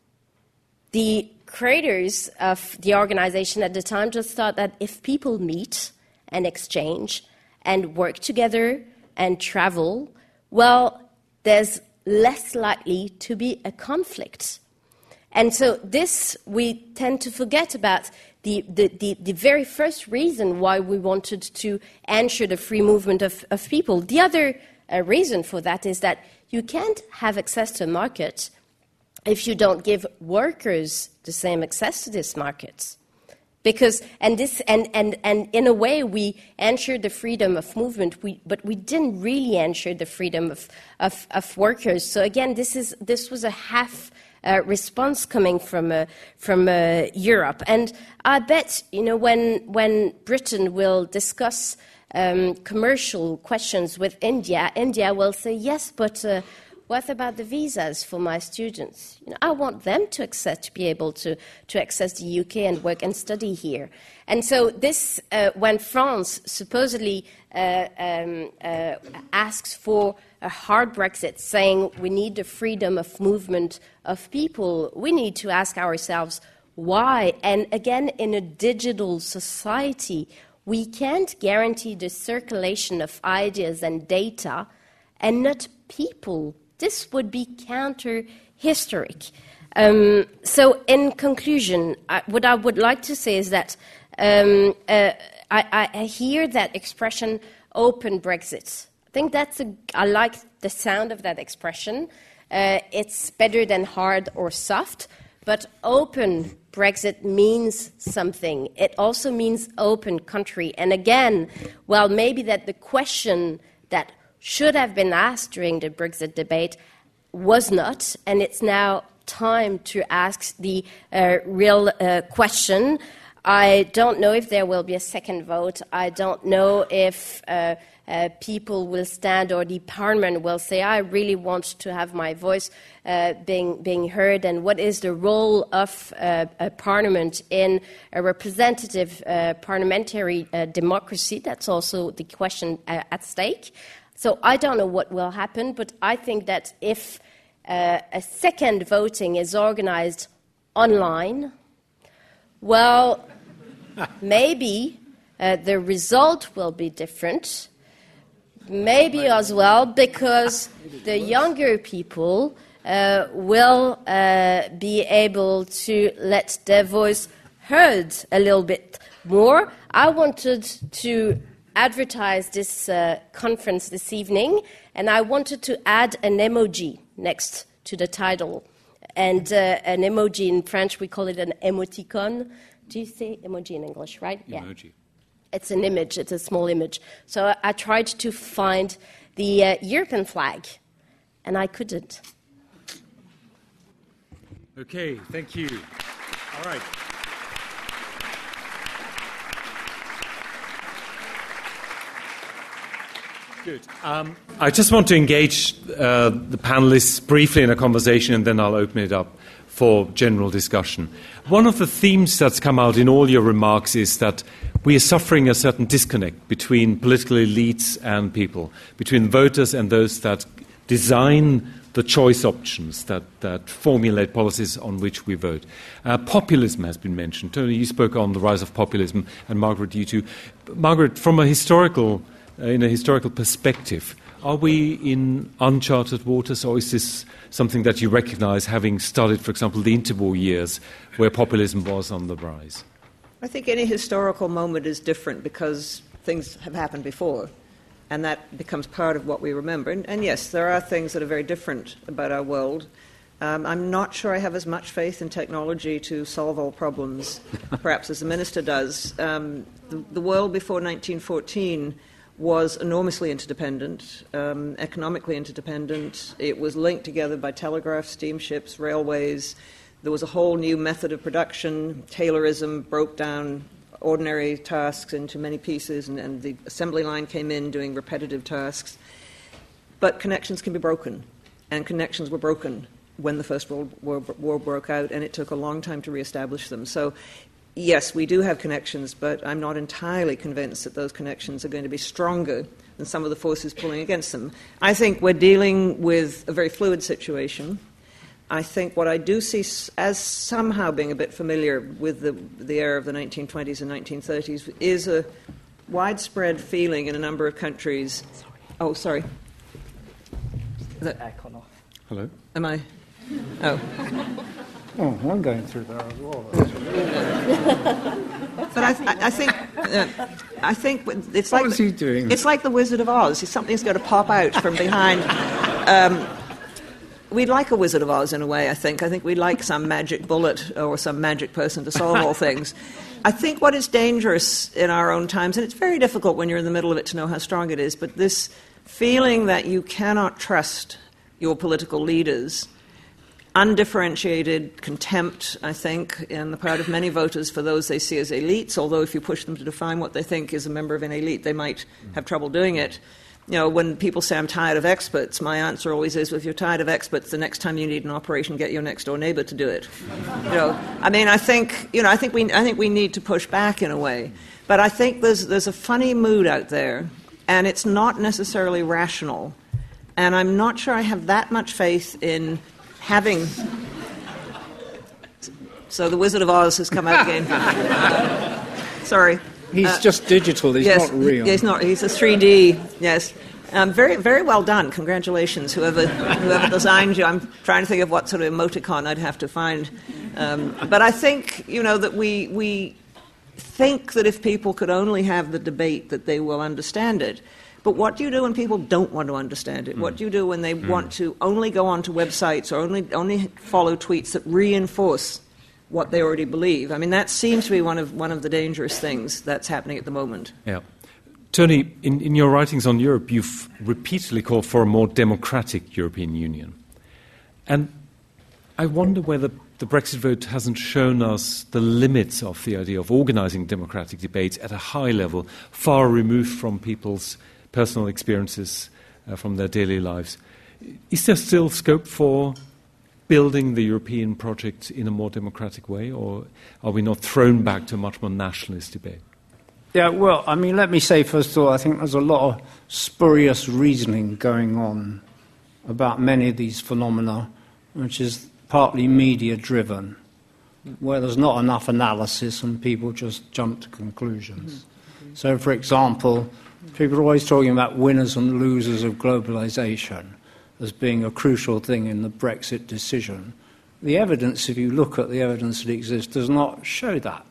the creators of the organization at the time just thought that if people meet and exchange and work together and travel, well, there's less likely to be a conflict. And so this, we tend to forget about the, the, the, the very first reason why we wanted to ensure the free movement of, of people. The other uh, reason for that is that you can't have access to a market if you don't give workers the same access to this market. Because, and this, and, and, and in a way, we ensured the freedom of movement, we, but we didn't really ensure the freedom of, of, of workers. So again, this is, this was a half uh, response coming from, uh, from uh, Europe. And I bet, you know, when, when Britain will discuss um, commercial questions with India, India will say, yes, but uh, what about the visas for my students? You know, I want them to access, to be able to, to access the U K and work and study here. And so this, uh, when France supposedly uh, um, uh, asks for a hard Brexit, saying we need the freedom of movement of people, we need to ask ourselves why. And again, in a digital society, we can't guarantee the circulation of ideas and data and not people. This would be counter-historic. Um, so in conclusion, I, what I would like to say is that um, uh, I, I hear that expression, open Brexit. I think that's a, I like the sound of that expression. Uh, it's better than hard or soft, but open Brexit means something. It also means open country. And again, well, maybe that the question that should have been asked during the Brexit debate was not, and it's now time to ask the uh, real uh, question. I don't know if there will be a second vote. I don't know if uh, uh, people will stand or the parliament will say, I really want to have my voice uh, being, being heard, and what is the role of uh, a parliament in a representative uh, parliamentary uh, democracy? That's also the question uh, at stake. So I don't know what will happen, but I think that if uh, a second voting is organized online, well, maybe uh, the result will be different. Maybe as well because the younger people uh, will uh, be able to let their voice heard a little bit more. I wanted to advertise this uh, conference this evening, and I wanted to add an emoji next to the title. And uh, an emoji in French, we call it an emoticon. Do you say emoji in English, right? Emoji. Yeah. It's an image, it's a small image. So I, I tried to find the uh, European flag, and I couldn't. Okay, thank you. All right. Good. Um, I just want to engage uh, the panelists briefly in a conversation, and then I'll open it up for general discussion. One of the themes that's come out in all your remarks is that we are suffering a certain disconnect between political elites and people, between voters and those that design the choice options that, that formulate policies on which we vote. Uh, populism has been mentioned. Tony, you spoke on the rise of populism, and Margaret, you too. Margaret, from a historical, uh, in a historical perspective, are we in uncharted waters, or is this something that you recognize, having studied, for example, the interwar years, where populism was on the rise? I think any historical moment is different because things have happened before. And that becomes part of what we remember. And, and yes, there are things that are very different about our world. Um, I'm not sure I have as much faith in technology to solve all problems, perhaps as the Minister does. Um, the, the world before nineteen fourteen was enormously interdependent, um, economically interdependent. It was linked together by telegraph, steamships, railways. There was a whole new method of production. Taylorism broke down ordinary tasks into many pieces, and, and the assembly line came in doing repetitive tasks. But connections can be broken, and connections were broken when the First World War, War broke out, and it took a long time to reestablish them. So, yes, we do have connections, but I'm not entirely convinced that those connections are going to be stronger than some of the forces pulling against them. I think we're dealing with a very fluid situation. I think what I do see as somehow being a bit familiar with the, the era of the nineteen twenties and nineteen thirties is a widespread feeling in a number of countries. Sorry. Oh, sorry. That, Hello? Am I? Oh. Oh, I'm going through there as well. But I, I, I think uh, I think it's what like is he doing? It's like the Wizard of Oz. Something's going to pop out from behind. Um, We'd like a Wizard of Oz in a way, I think. I think we'd like some magic bullet or some magic person to solve all things. I think what is dangerous in our own times, and it's very difficult when you're in the middle of it to know how strong it is, but this feeling that you cannot trust your political leaders, undifferentiated contempt, I think, on the part of many voters for those they see as elites, although if you push them to define what they think is a member of an elite, they might have trouble doing it. You know, when people say I'm tired of experts, my answer always is, well, if you're tired of experts, the next time you need an operation, get your next door neighbour to do it. You know, I mean, I think, you know, I think we, I think we need to push back in a way. But I think there's there's a funny mood out there, and it's not necessarily rational. And I'm not sure I have that much faith in having. So the Wizard of Oz has come out again. Sorry. He's uh, just digital. He's yes, not real. He's not. He's a three D. Yes. Um, very, very well done. Congratulations, whoever whoever designed you. I'm trying to think of what sort of emoticon I'd have to find. Um, but I think, you know, that we we think that if people could only have the debate, that they will understand it. But what do you do when people don't want to understand it? Mm. What do you do when they mm. want to only go onto websites or only only follow tweets that reinforce what they already believe? I mean, that seems to be one of one of the dangerous things that's happening at the moment. Yeah. Tony, in, in your writings on Europe, you've repeatedly called for a more democratic European Union. And I wonder whether the Brexit vote hasn't shown us the limits of the idea of organising democratic debates at a high level, far removed from people's personal experiences, uh, from their daily lives. Is there still scope for building the European project in a more democratic way, or are we not thrown back to a much more nationalist debate? Yeah, well, I mean, let me say, first of all, I think there's a lot of spurious reasoning going on about many of these phenomena, which is partly media-driven, where there's not enough analysis and people just jump to conclusions. Mm-hmm. So, for example, people are always talking about winners and losers of globalization as being a crucial thing in the Brexit decision. The evidence, if you look at the evidence that exists, does not show that.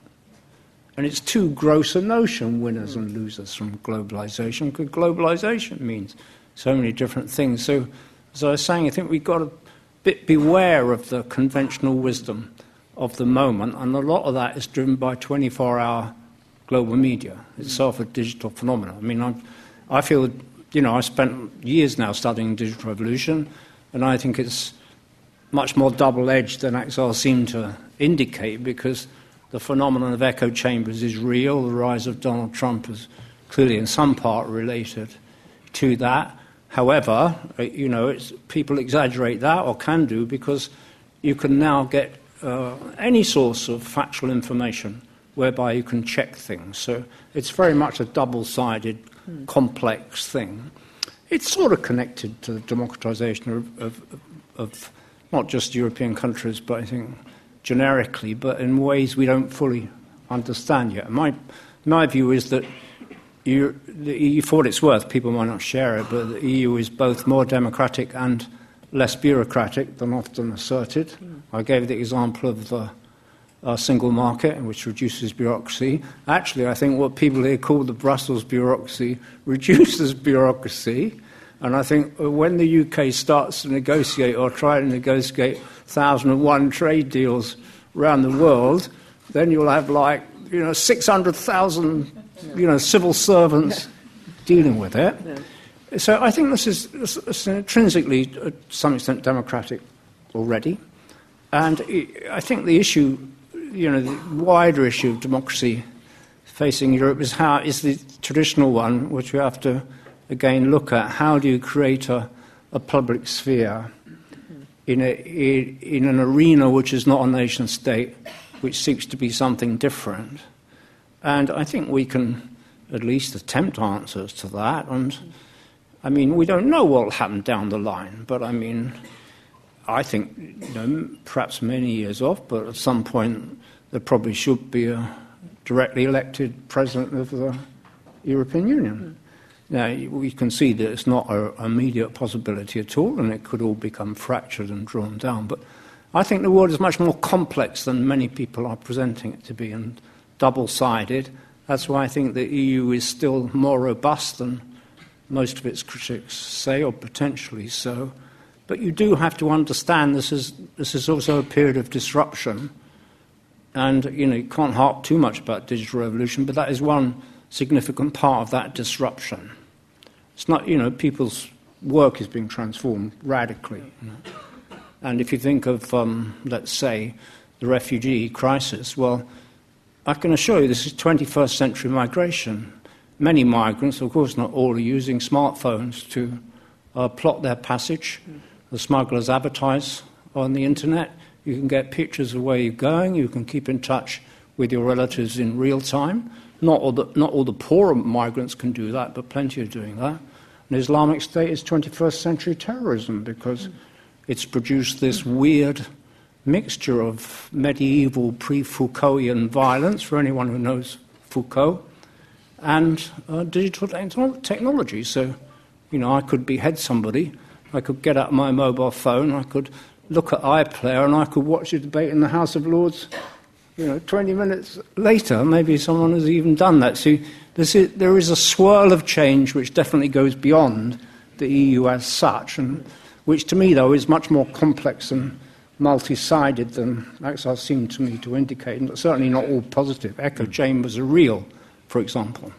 And it's too gross a notion, winners and losers from globalization, because globalization means so many different things. So, as I was saying, I think we've got to bit beware of the conventional wisdom of the moment, and a lot of that is driven by twenty-four hour global media itself, a digital phenomenon. I mean, I'm, I feel, you know, I spent years now studying digital revolution, and I think it's much more double-edged than Axel seemed to indicate, because the phenomenon of echo chambers is real. The rise of Donald Trump is clearly in some part related to that. However, you know, it's, people exaggerate that, or can do, because you can now get uh, any source of factual information whereby you can check things. So it's very much a double-sided, mm. complex thing. It's sort of connected to the democratization of, of, of not just European countries, but I think generically, but in ways we don't fully understand yet. My, my view is that you, the E U, for what it's worth, people might not share it, but the E U is both more democratic and less bureaucratic than often asserted. Mm. I gave the example of the uh, single market, which reduces bureaucracy. Actually, I think what people here call the Brussels bureaucracy reduces bureaucracy. And I think when the U K starts to negotiate or try to negotiate one thousand one trade deals around the world, then you'll have like, you know, six hundred thousand, you know, civil servants dealing with it. Yeah. So I think this is, this is intrinsically, to some extent, democratic already. And I think the issue, you know, the wider issue of democracy facing Europe is how is the traditional one, which we have to, again, look at. How do you create a, a public sphere in, a, in an arena which is not a nation state, which seeks to be something different? And I think we can at least attempt answers to that. And I mean, we don't know what will happen down the line, but I mean, I think, you know, perhaps many years off, but at some point there probably should be a directly elected president of the European Union. Now, we can see that it's not an immediate possibility at all, and it could all become fractured and drawn down. But I think the world is much more complex than many people are presenting it to be, and double-sided. That's why I think the E U is still more robust than most of its critics say, or potentially so. But you do have to understand this is this is also a period of disruption. And, you know, you can't harp too much about digital revolution, but that is one significant part of that disruption. It's not, you know, people's work is being transformed radically. You know. And if you think of, um, let's say, the refugee crisis, well, I can assure you this is twenty-first century migration. Many migrants, of course not all, are using smartphones to uh, plot their passage. Mm. The smugglers advertise on the internet. You can get pictures of where you're going. You can keep in touch with your relatives in real time. Not all the, not all the poorer migrants can do that, but plenty are doing that. And Islamic State is twenty-first century terrorism because mm. it's produced this weird mixture of medieval pre-Foucaultian violence, for anyone who knows Foucault, and uh, digital technology. So, you know, I could behead somebody, I could get out my mobile phone, I could look at iPlayer, and I could watch a debate in the House of Lords, you know, twenty minutes later. Maybe someone has even done that. So this is, there is a swirl of change which definitely goes beyond the E U as such, and which to me, though, is much more complex and multi-sided than Axel seemed to me to indicate, and certainly not all positive. Echo chambers are real, for example.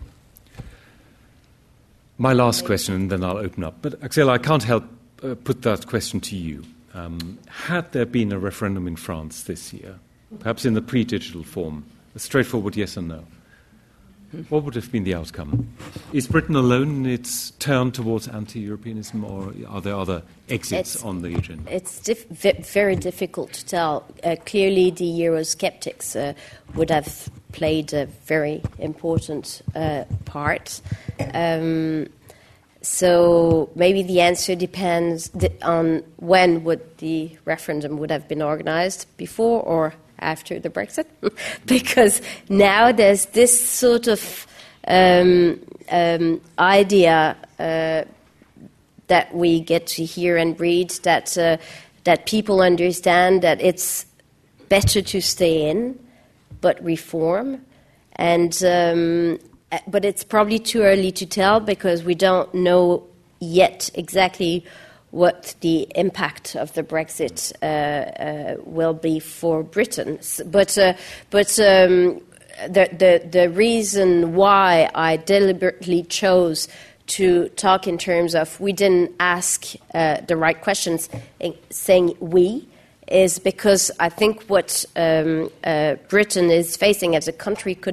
My last question, and then I'll open up. But Axel, I can't help uh, put that question to you. Um, had there been a referendum in France this year, perhaps in the pre-digital form, a straightforward yes or no, what would have been the outcome? Is Britain alone in its turn towards anti-Europeanism, or are there other exits it's, on the agenda? It's diff- very difficult to tell. Uh, clearly, the Eurosceptics uh, would have played a very important uh, part. Um, so maybe the answer depends on when would the referendum would have been organized, before or after the Brexit, because now there's this sort of um, um, idea uh, that we get to hear and read that uh, that people understand that it's better to stay in, but reform, and um, but it's probably too early to tell because we don't know yet exactly what the impact of the Brexit uh, uh, will be for Britain. But uh, but um, the, the the reason why I deliberately chose to talk in terms of we didn't ask uh, the right questions, saying we, is because I think what um, uh, Britain is facing as a country could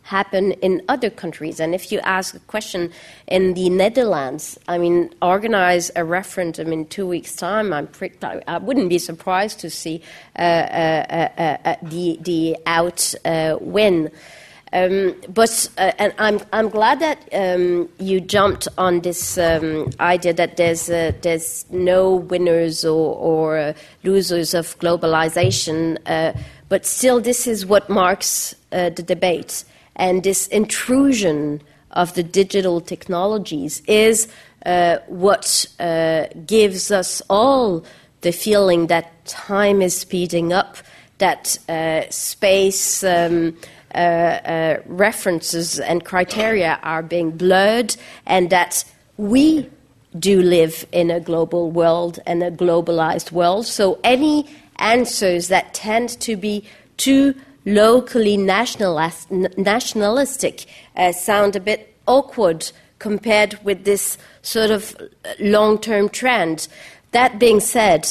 happen in other countries. And if you ask a question in the Netherlands, I mean, organize a referendum in two weeks' time, I'm pretty, I wouldn't be surprised to see uh, uh, uh, uh, the, the out uh, win. Um, but uh, and I'm I'm glad that um, you jumped on this um, idea that there's uh, there's no winners or, or uh, losers of globalization. Uh, but still, this is what marks uh, the debate, and this intrusion of the digital technologies is uh, what uh, gives us all the feeling that time is speeding up, that uh, space. Um, Uh, uh, references and criteria are being blurred, and that we do live in a global world and a globalized world. So any answers that tend to be too locally nationalis- nationalistic uh, sound a bit awkward compared with this sort of long-term trend. That being said,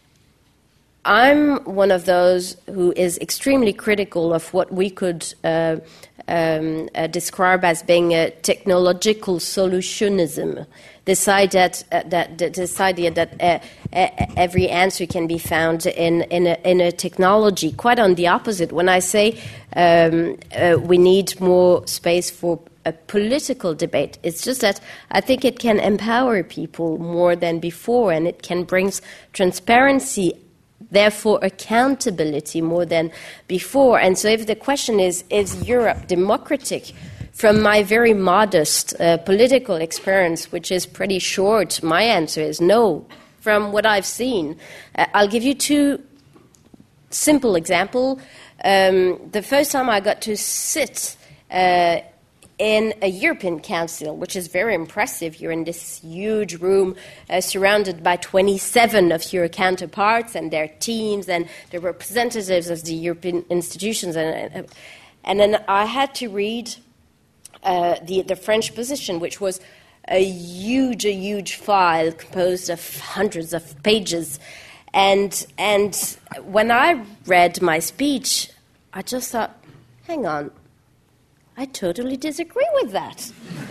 I'm one of those who is extremely critical of what we could uh, um, uh, describe as being a technological solutionism. This idea that, uh, that, this idea that uh, uh, every answer can be found in, in, a, in a technology. Quite on the opposite. When I say um, uh, we need more space for a political debate, it's just that I think it can empower people more than before, and it can bring transparency, therefore accountability more than before. And so if the question is, is Europe democratic? From my very modest uh, political experience, which is pretty short, my answer is no, from what I've seen. Uh, I'll give you two simple examples. Um, the first time I got to sit uh, in a European Council, which is very impressive. You're in this huge room uh, surrounded by twenty-seven of your counterparts and their teams and the representatives of the European institutions. And, and then I had to read uh, the, the French position, which was a huge, a huge file composed of hundreds of pages. And, and when I read my speech, I just thought, hang on, I totally disagree with that.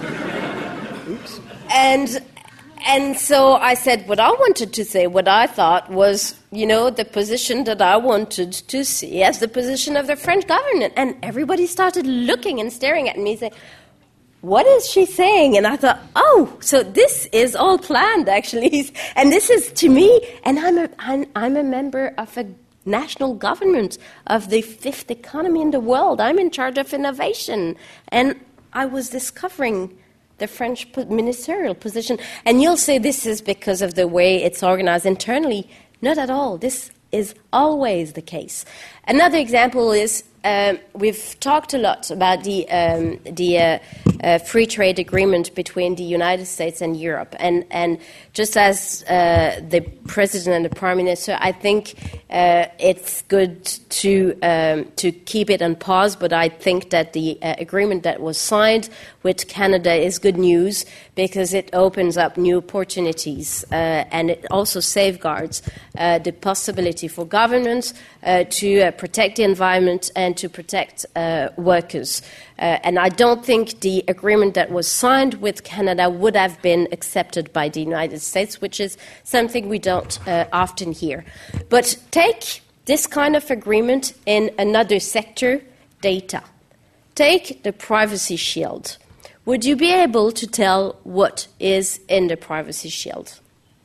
Oops. And and so I said what I wanted to say, what I thought was, you know, the position that I wanted to see as the position of the French government. And everybody started looking and staring at me, saying, what is she saying? And I thought, oh, so this is all planned, actually. And this is, to me, and I'm a, I'm, I'm a member of a national government of the fifth economy in the world. I'm in charge of innovation. And I was discovering the French ministerial position. And you'll say this is because of the way it's organized internally. Not at all. This is always the case. Another example is uh, we've talked a lot about the, um, the uh, uh, free trade agreement between the United States and Europe. And, and just as uh, the President and the Prime Minister, I think uh, it's good to, um, to keep it on pause, but I think that the uh, agreement that was signed with Canada is good news because it opens up new opportunities uh, and it also safeguards uh, the possibility for governments uh, to uh, protect the environment and to protect uh, workers. Uh, and I don't think the agreement that was signed with Canada would have been accepted by the United States, which is something we don't uh, often hear. But take this kind of agreement in another sector, data. Take the Privacy Shield. Would you be able to tell what is in the Privacy Shield?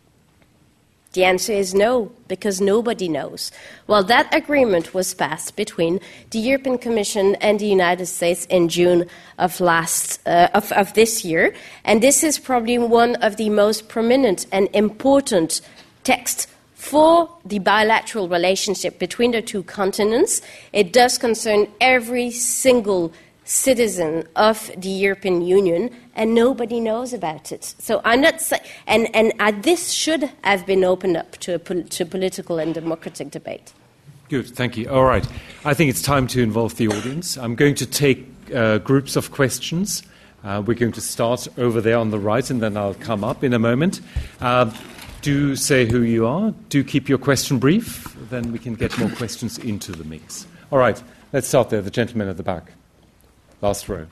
The answer is no, because nobody knows. Well, that agreement was passed between the European Commission and the United States in June of last uh, of, of this year, and this is probably one of the most prominent and important texts for the bilateral relationship between the two continents. It does concern every single citizen of the European Union, and nobody knows about it. So I'm not saying, and and uh, this should have been opened up to a pol- to political and democratic debate. Good, thank you. All right, I think it's time to involve the audience. I'm going to take uh, groups of questions. Uh, we're going to start over there on the right, and then I'll come up in a moment. Uh, do say who you are. Do keep your question brief. Then we can get more questions into the mix. All right, let's start there. The gentleman at the back. Last row.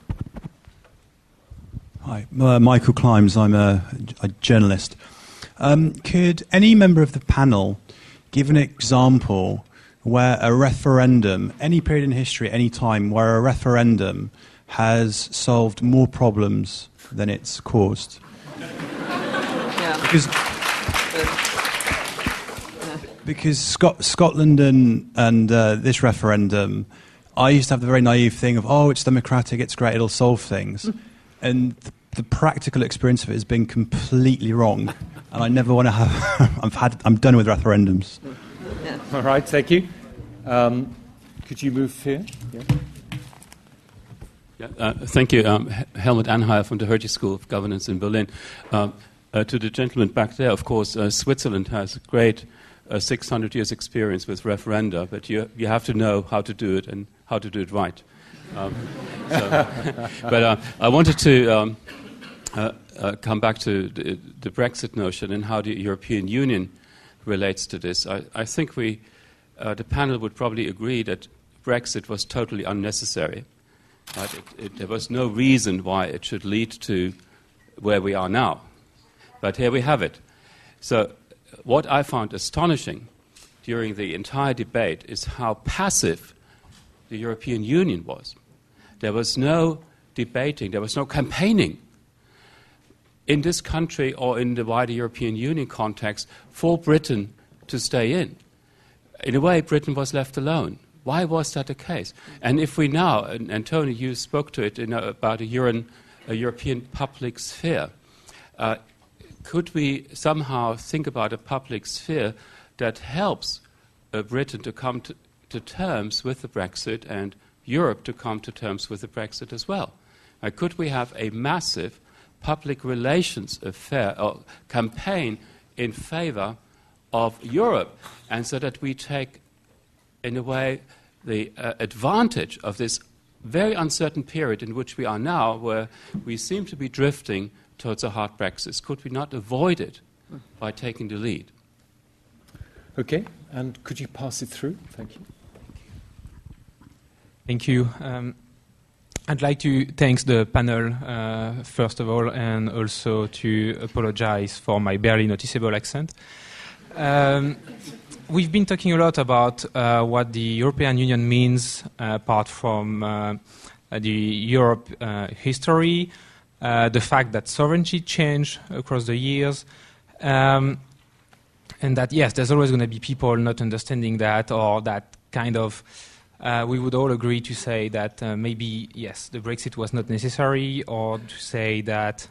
Hi, uh, Michael Climes. I'm a, a journalist. Um, could any member of the panel give an example where a referendum, any period in history, any time, where a referendum has solved more problems than it's caused? Yeah. Because, because Scot- Scotland and, and uh, this referendum, I used to have the very naive thing of, oh, it's democratic, it's great, it'll solve things. And the, the practical experience of it has been completely wrong. And I never want to have... I've had, I'm done with referendums. Yeah. All right, thank you. Um, could you move here? Yeah. Yeah, uh, thank you. Um, Helmut Anheier from the Hertie School of Governance in Berlin. Um, uh, to the gentleman back there, of course, uh, Switzerland has a great uh, six hundred years experience with referenda, but you, you have to know how to do it and how to do it right. Um, so, but uh, I wanted to um, uh, uh, come back to the, the Brexit notion and how the European Union relates to this. I, I think we, uh, the panel would probably agree that Brexit was totally unnecessary. Right? It, it, there was no reason why it should lead to where we are now. But here we have it. So what I found astonishing during the entire debate is how passive the European Union was. There was no debating, there was no campaigning in this country or in the wider European Union context for Britain to stay in. In a way, Britain was left alone. Why was that the case? And if we now, and, and Tony, you spoke to it in a, about a, Euro, a European public sphere, uh, could we somehow think about a public sphere that helps uh, Britain to come to, to terms with the Brexit and Europe to come to terms with the Brexit as well? Uh, could we have a massive public relations affair or campaign in favor of Europe, and so that we take, in a way, the uh, advantage of this very uncertain period in which we are now, where we seem to be drifting towards a hard Brexit? Could we not avoid it by taking the lead? Okay, and could you pass it through? Thank you. Thank you. Um, I'd like to thank the panel, uh, first of all, and also to apologize for my barely noticeable accent. Um, we've been talking a lot about uh, what the European Union means, uh, apart from uh, the Europe uh, history, uh, the fact that sovereignty changed across the years, um, and that, yes, there's always going to be people not understanding that, or that kind of... Uh, we would all agree to say that uh, maybe, yes, the Brexit was not necessary, or to say that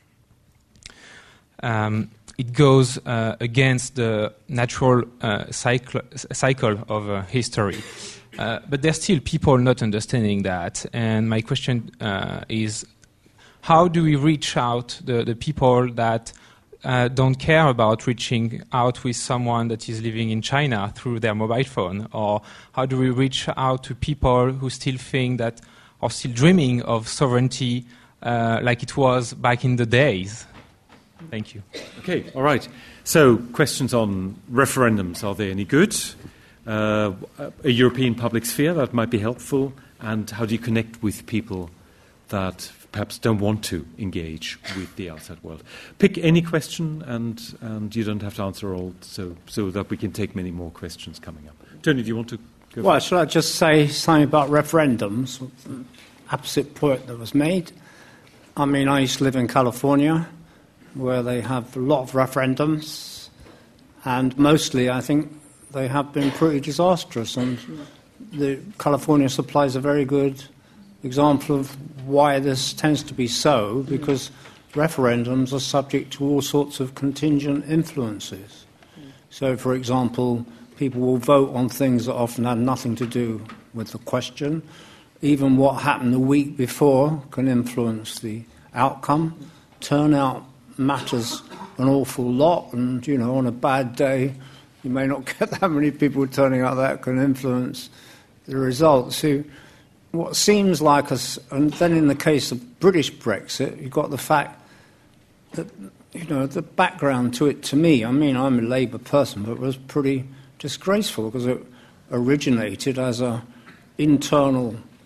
um, it goes uh, against the natural uh, cycle, cycle of uh, history. Uh, but there's still people not understanding that. And my question uh, is, how do we reach out the, the people that uh, don't care about reaching out with someone that is living in China through their mobile phone? Or how do we reach out to people who still think that, or still dreaming of sovereignty uh, like it was back in the days? Thank you. Okay, all right. So, questions on referendums. Are they any good? Uh, a European public sphere, that might be helpful. And how do you connect with people that perhaps don't want to engage with the outside world? Pick any question, and, and you don't have to answer all, so, so that we can take many more questions coming up. Tony, do you want to go Well, first? should I just say something about referendums? The opposite point that was made. I mean, I used to live in California, where they have a lot of referendums, and mostly, I think, they have been pretty disastrous, and the California supplies a very good example of why this tends to be so, because referendums are subject to all sorts of contingent influences. So, for example, people will vote on things that often have nothing to do with the question. Even what happened the week before can influence the outcome. Turnout matters an awful lot, and, you know, on a bad day, you may not get that many people turning out. That can influence the results. So what seems like us, and then in the case of British Brexit, you've got the fact that, you know, the background to it, to me, I mean, I'm a Labour person, but it was pretty disgraceful because it originated as an internal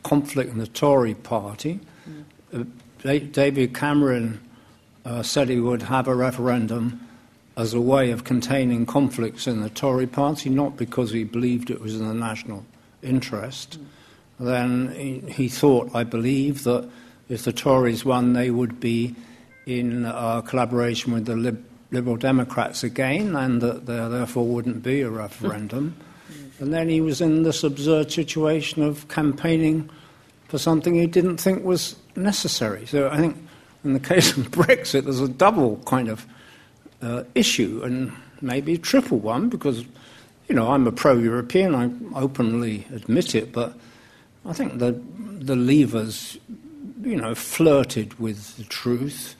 conflict in the Tory party. Mm. Uh, David Cameron uh, said he would have a referendum as a way of containing conflicts in the Tory party, not because he believed it was in the national interest. Mm. Then he, he thought, I believe, that if the Tories won, they would be in uh, collaboration with the Lib- Liberal Democrats again, and that there therefore wouldn't be a referendum. And then he was in this absurd situation of campaigning for something he didn't think was necessary. So I think in the case of Brexit, there's a double kind of uh, issue, and maybe a triple one, because, you know, I'm a pro-European, I openly admit it, but I think the, the Leavers, you know, flirted with the truth,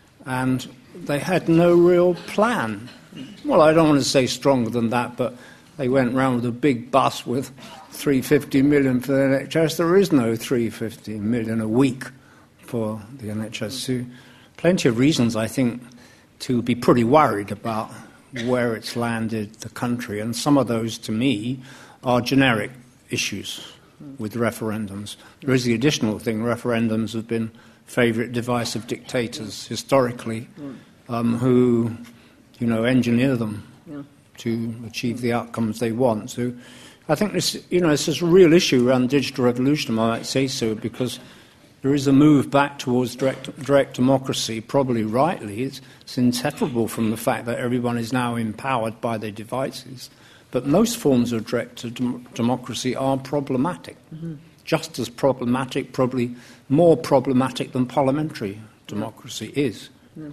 and they had no real plan. Well, I don't want to say stronger than that, but they went round with a big bus with three hundred fifty million for the N H S. There is no three hundred fifty million a week for the N H S. So plenty of reasons, I think, to be pretty worried about where it's landed the country. And some of those, to me, are generic issues with referendums. There is the additional thing. Referendums have been favourite device of dictators historically, um, who, you know, engineer them yeah. to achieve the outcomes they want. So I think this, you know, this is a real issue around digital revolution, I might say so, because there is a move back towards direct, direct democracy, probably rightly. It's, it's inseparable from the fact that everyone is now empowered by their devices. But most forms of direct dem- democracy are problematic. Mm-hmm. Just as problematic, probably more problematic than parliamentary democracy yeah. is. Yeah.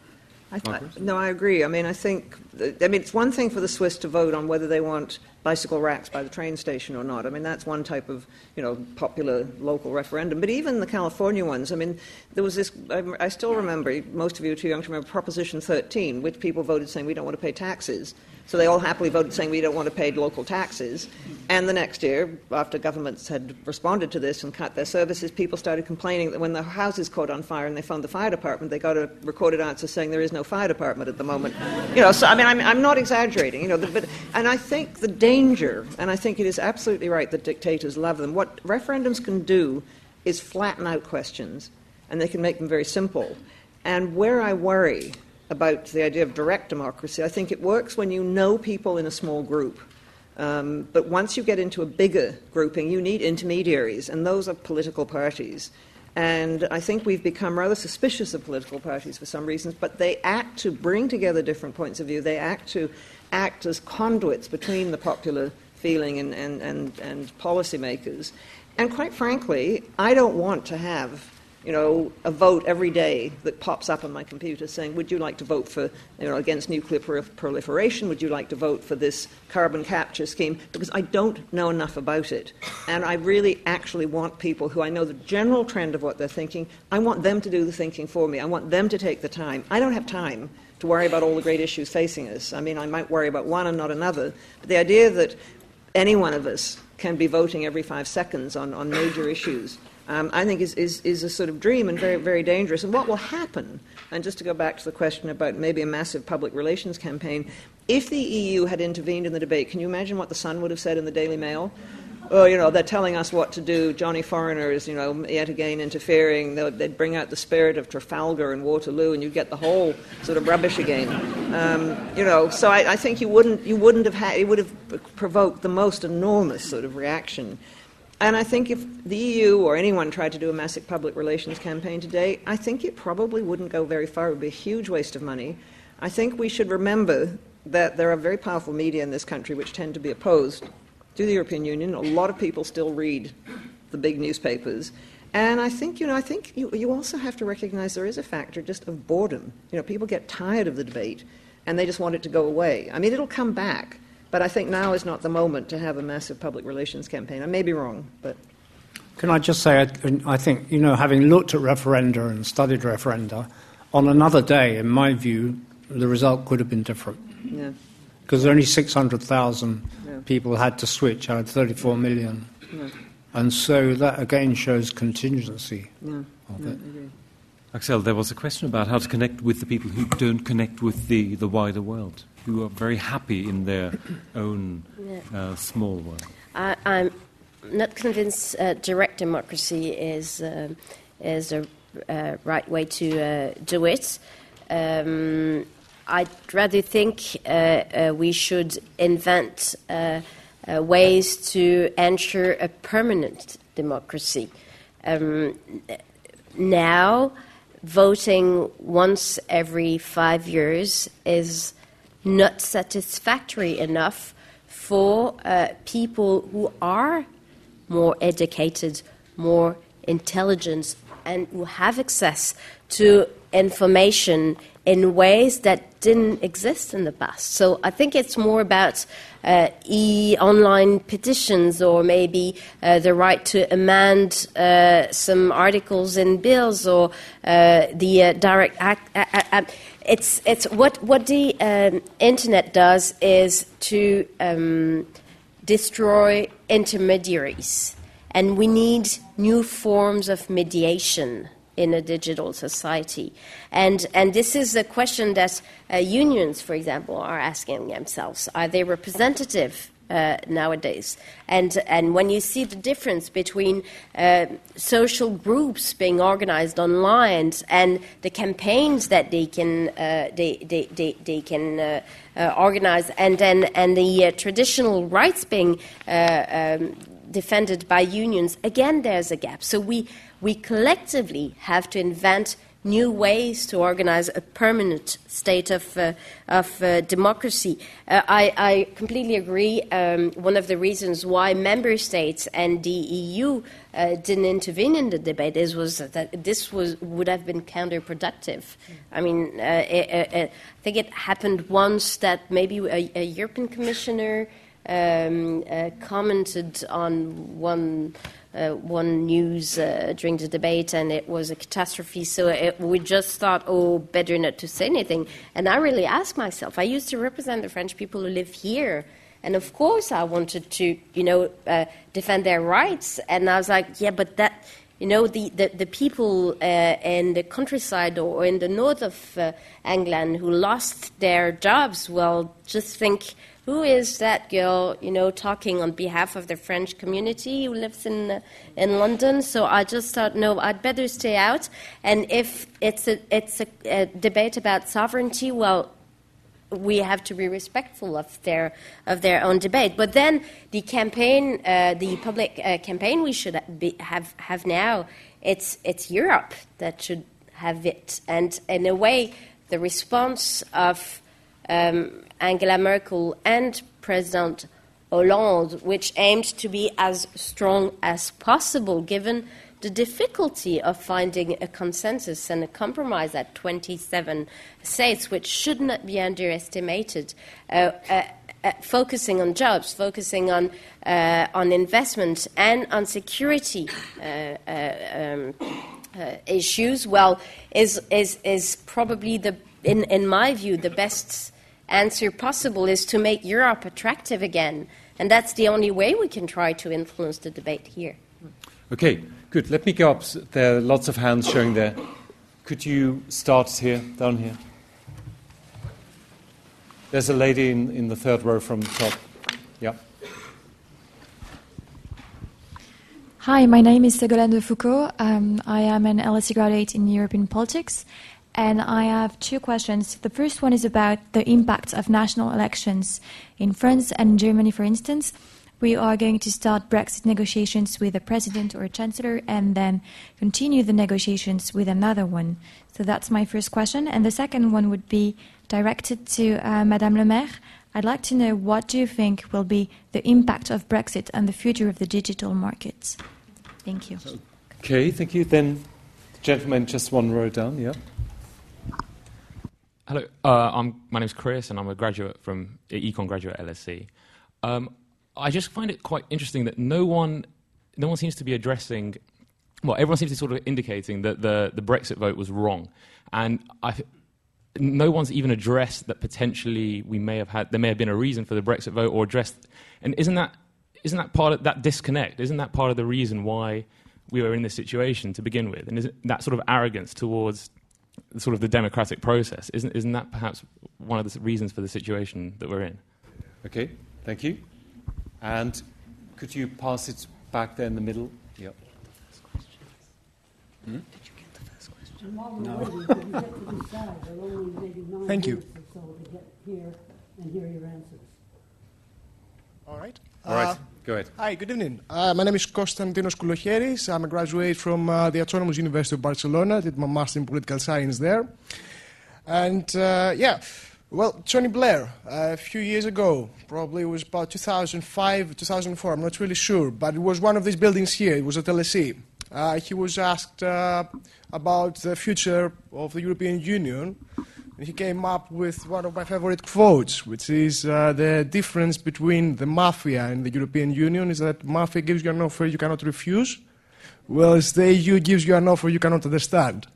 I th- no, I agree. I mean, I think, I mean, it's one thing for the Swiss to vote on whether they want bicycle racks by the train station or not. I mean, that's one type of, you know, popular local referendum. But even the California ones, I mean, there was this, I, I still remember, most of you are too young to remember, Proposition thirteen, which people voted saying we don't want to pay taxes. So they all happily voted saying we don't want to pay local taxes. And the next year, after governments had responded to this and cut their services, people started complaining that when their houses caught on fire and they found the fire department, they got a recorded answer saying there is no fire department at the moment. You know, so I mean, I'm, I'm not exaggerating. You know, the, but and I think the danger, and I think it is absolutely right that dictators love them. What referendums can do is flatten out questions, and they can make them very simple. And where I worry about the idea of direct democracy, I think it works when you know people in a small group. Um, but once you get into a bigger grouping, you need intermediaries, and those are political parties. And I think we've become rather suspicious of political parties for some reasons, but they act to bring together different points of view. They act to act as conduits between the popular feeling and, and, and, and policymakers. And quite frankly, I don't want to have you know, a vote every day that pops up on my computer saying, would you like to vote for, you know, against nuclear proliferation? Would you like to vote for this carbon capture scheme? Because I don't know enough about it. And I really actually want people who I know the general trend of what they're thinking, I want them to do the thinking for me. I want them to take the time. I don't have time to worry about all the great issues facing us. I mean, I might worry about one and not another. But the idea that any one of us can be voting every five seconds on, on major issues, Um, I think is, is, is a sort of dream and very, very dangerous. And what will happen, and just to go back to the question about maybe a massive public relations campaign, if the E U had intervened in the debate, can you imagine what the Sun would have said in the Daily Mail? Oh, you know, they're telling us what to do. Johnny Foreigner is, you know, yet again interfering. They'd bring out the spirit of Trafalgar and Waterloo, and you'd get the whole sort of rubbish again. Um, you know, so I, I think you wouldn't, you wouldn't have had, it would have provoked the most enormous sort of reaction. And I think if the E U or anyone tried to do a massive public relations campaign today, I think it probably wouldn't go very far. It would be a huge waste of money. I think we should remember that there are very powerful media in this country which tend to be opposed to the European Union. A lot of people still read the big newspapers. And I think, you know, I think you, you also have to recognize there is a factor just of boredom. You know, people get tired of the debate and they just want it to go away. I mean, it'll come back. But I think now is not the moment to have a massive public relations campaign. I may be wrong, but... Can I just say, I, I think, you know, having looked at referenda and studied referenda, on another day, in my view, the result could have been different. Yeah. Because only six hundred thousand yeah. people had to switch out of thirty-four million. Yeah. And so that, again, shows contingency yeah. of yeah, it. Axel, there was a question about how to connect with the people who don't connect with the, the wider world, who are very happy in their own uh, small world. I, I'm not convinced uh, direct democracy is uh, is a uh, right way to uh, do it. Um, I'd rather think uh, uh, we should invent uh, uh, ways to ensure a permanent democracy. Um, now, voting once every five years is not satisfactory enough for uh, people who are more educated, more intelligent, and who have access to information in ways that didn't exist in the past. So I think it's more about uh, e-online petitions, or maybe uh, the right to amend uh, some articles in bills, or uh, the uh, direct act. Uh, uh, it's it's what what the um, internet does is to um, destroy intermediaries, and we need new forms of mediation in a digital society. And and this is a question that uh, unions, for example, are asking themselves. Are they representative uh, nowadays? And and when you see the difference between uh, social groups being organized online and the campaigns that they can uh, they, they, they, they can uh, uh, organize, and then and the uh, traditional rights being uh, um, defended by unions, again there's a gap. So we We collectively have to invent new ways to organize a permanent state of uh, of uh, democracy. Uh, I, I completely agree. Um, one of the reasons why member states and the E U uh, didn't intervene in the debate is was that this was would have been counterproductive. I mean, uh, it, it, I think it happened once that maybe a, a European commissioner um, uh, commented on one. Uh, one news uh, during the debate, and it was a catastrophe. So it, we just thought, oh, better not to say anything. And I really asked myself, I used to represent the French people who live here, and of course I wanted to, you know, uh, defend their rights. And I was like, yeah, but that, you know, the, the, the people uh, in the countryside or in the north of uh, England who lost their jobs, well, just think, who is that girl, you know, talking on behalf of the French community who lives in uh, in London? So I just thought, no, I'd better stay out. And if it's a it's a, a debate about sovereignty, well, we have to be respectful of their of their own debate. But then the campaign, uh, the public uh, campaign, we should be, have have now. It's it's Europe that should have it, and in a way, the response of Um, Angela Merkel and President Hollande, which aimed to be as strong as possible, given the difficulty of finding a consensus and a compromise at twenty-seven states, which should not be underestimated, uh, uh, uh, focusing on jobs, focusing on uh, on investment and on security uh, uh, um, uh, issues, well, is is is probably the in in my view the best answer possible, is to make Europe attractive again. And that's the only way we can try to influence the debate here. Okay, good. Let me go up. There are lots of hands showing there. Could you start here, down here? There's a lady in, in the third row from the top. Yeah. Hi, my name is Ségolène de Foucault. Um, I am an L S E graduate in European politics. And I have two questions. The first one is about the impact of national elections. In France and Germany, for instance, we are going to start Brexit negotiations with a president or a chancellor and then continue the negotiations with another one. So that's my first question. And the second one would be directed to uh, Madame Le Maire. I'd like to know, what do you think will be the impact of Brexit on the future of the digital markets? Thank you. Okay, thank you. Then, gentleman, just one row down, yeah. Hello, uh, I'm, my name's Chris, and I'm a graduate from Econ graduate at L S E. Um, I just find it quite interesting that no one, no one seems to be addressing. Well, everyone seems to be sort of indicating that the the Brexit vote was wrong, and I, no one's even addressed that potentially we may have had there may have been a reason for the Brexit vote, or addressed. And isn't that isn't that part of that disconnect? Isn't that part of the reason why we were in this situation to begin with? And isn't that sort of arrogance towards sort of the democratic process, isn't isn't that perhaps one of the reasons for the situation that we're in? Okay, thank you. And could you pass it back there in the middle. Yep. Hmm? Did you get the first question? No. Thank you. So to get here and hear your answers. All right. All right. Uh, Go ahead. Hi, good evening. Uh, my name is Konstantinos Koulocheris. I'm a graduate from uh, the Autonomous University of Barcelona. I did my master in political science there. And uh, yeah, well, Tony Blair, uh, a few years ago, probably it was about two thousand five, two thousand four, I'm not really sure, but it was one of these buildings here, it was at L S E. Uh, he was asked uh, about the future of the European Union. And he came up with one of my favorite quotes, which is uh, the difference between the mafia and the European Union is that mafia gives you an offer you cannot refuse, whereas the E U gives you an offer you cannot understand.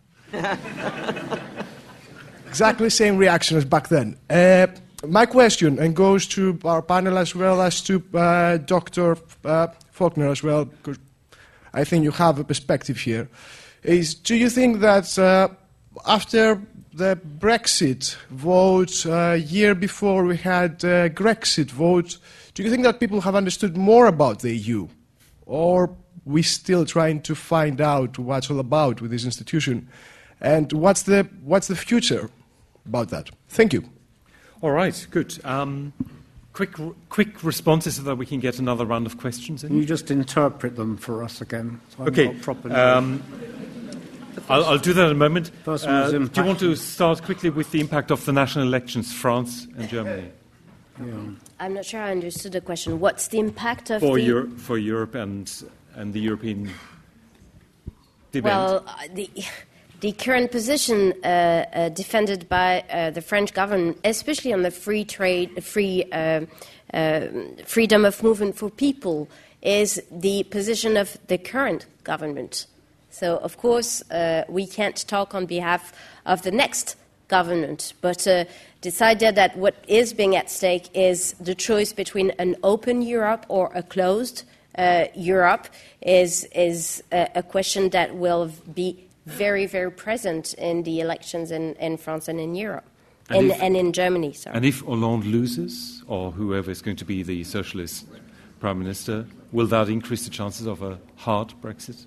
Exactly the same reaction as back then. Uh, my question, and goes to our panel as well as to uh, Doctor Uh, Faulkner as well, because I think you have a perspective here, is do you think that uh, after the Brexit vote, a uh, year before we had uh, Grexit vote, do you think that people have understood more about the E U? Or we still trying to find out what's all about with this institution? And what's the, what's the future about that? Thank you. All right, good. Um, quick, quick responses so that we can get another round of questions in. Can you just interpret them for us again? So I'm okay. not properly Um, I'll, I'll do that in a moment. First Uh, one was do you impact. want to start quickly with the impact of the national elections, France and Germany, Yeah. I'm not sure I understood the question. What's the impact of for, the... Euro- for Europe and, and the European debate? Well, uh, the, the current position uh, uh, defended by uh, the French government, especially on the free trade, free uh, uh, freedom of movement for people, is the position of the current government. So, of course, uh, we can't talk on behalf of the next government, but uh, this idea that what is being at stake is the choice between an open Europe or a closed uh, Europe is, is a, a question that will be very, very present in the elections in, in France and in Europe, And and, if- and in Germany. Sorry. And if Hollande loses, or whoever is going to be the socialist prime minister, will that increase the chances of a hard Brexit?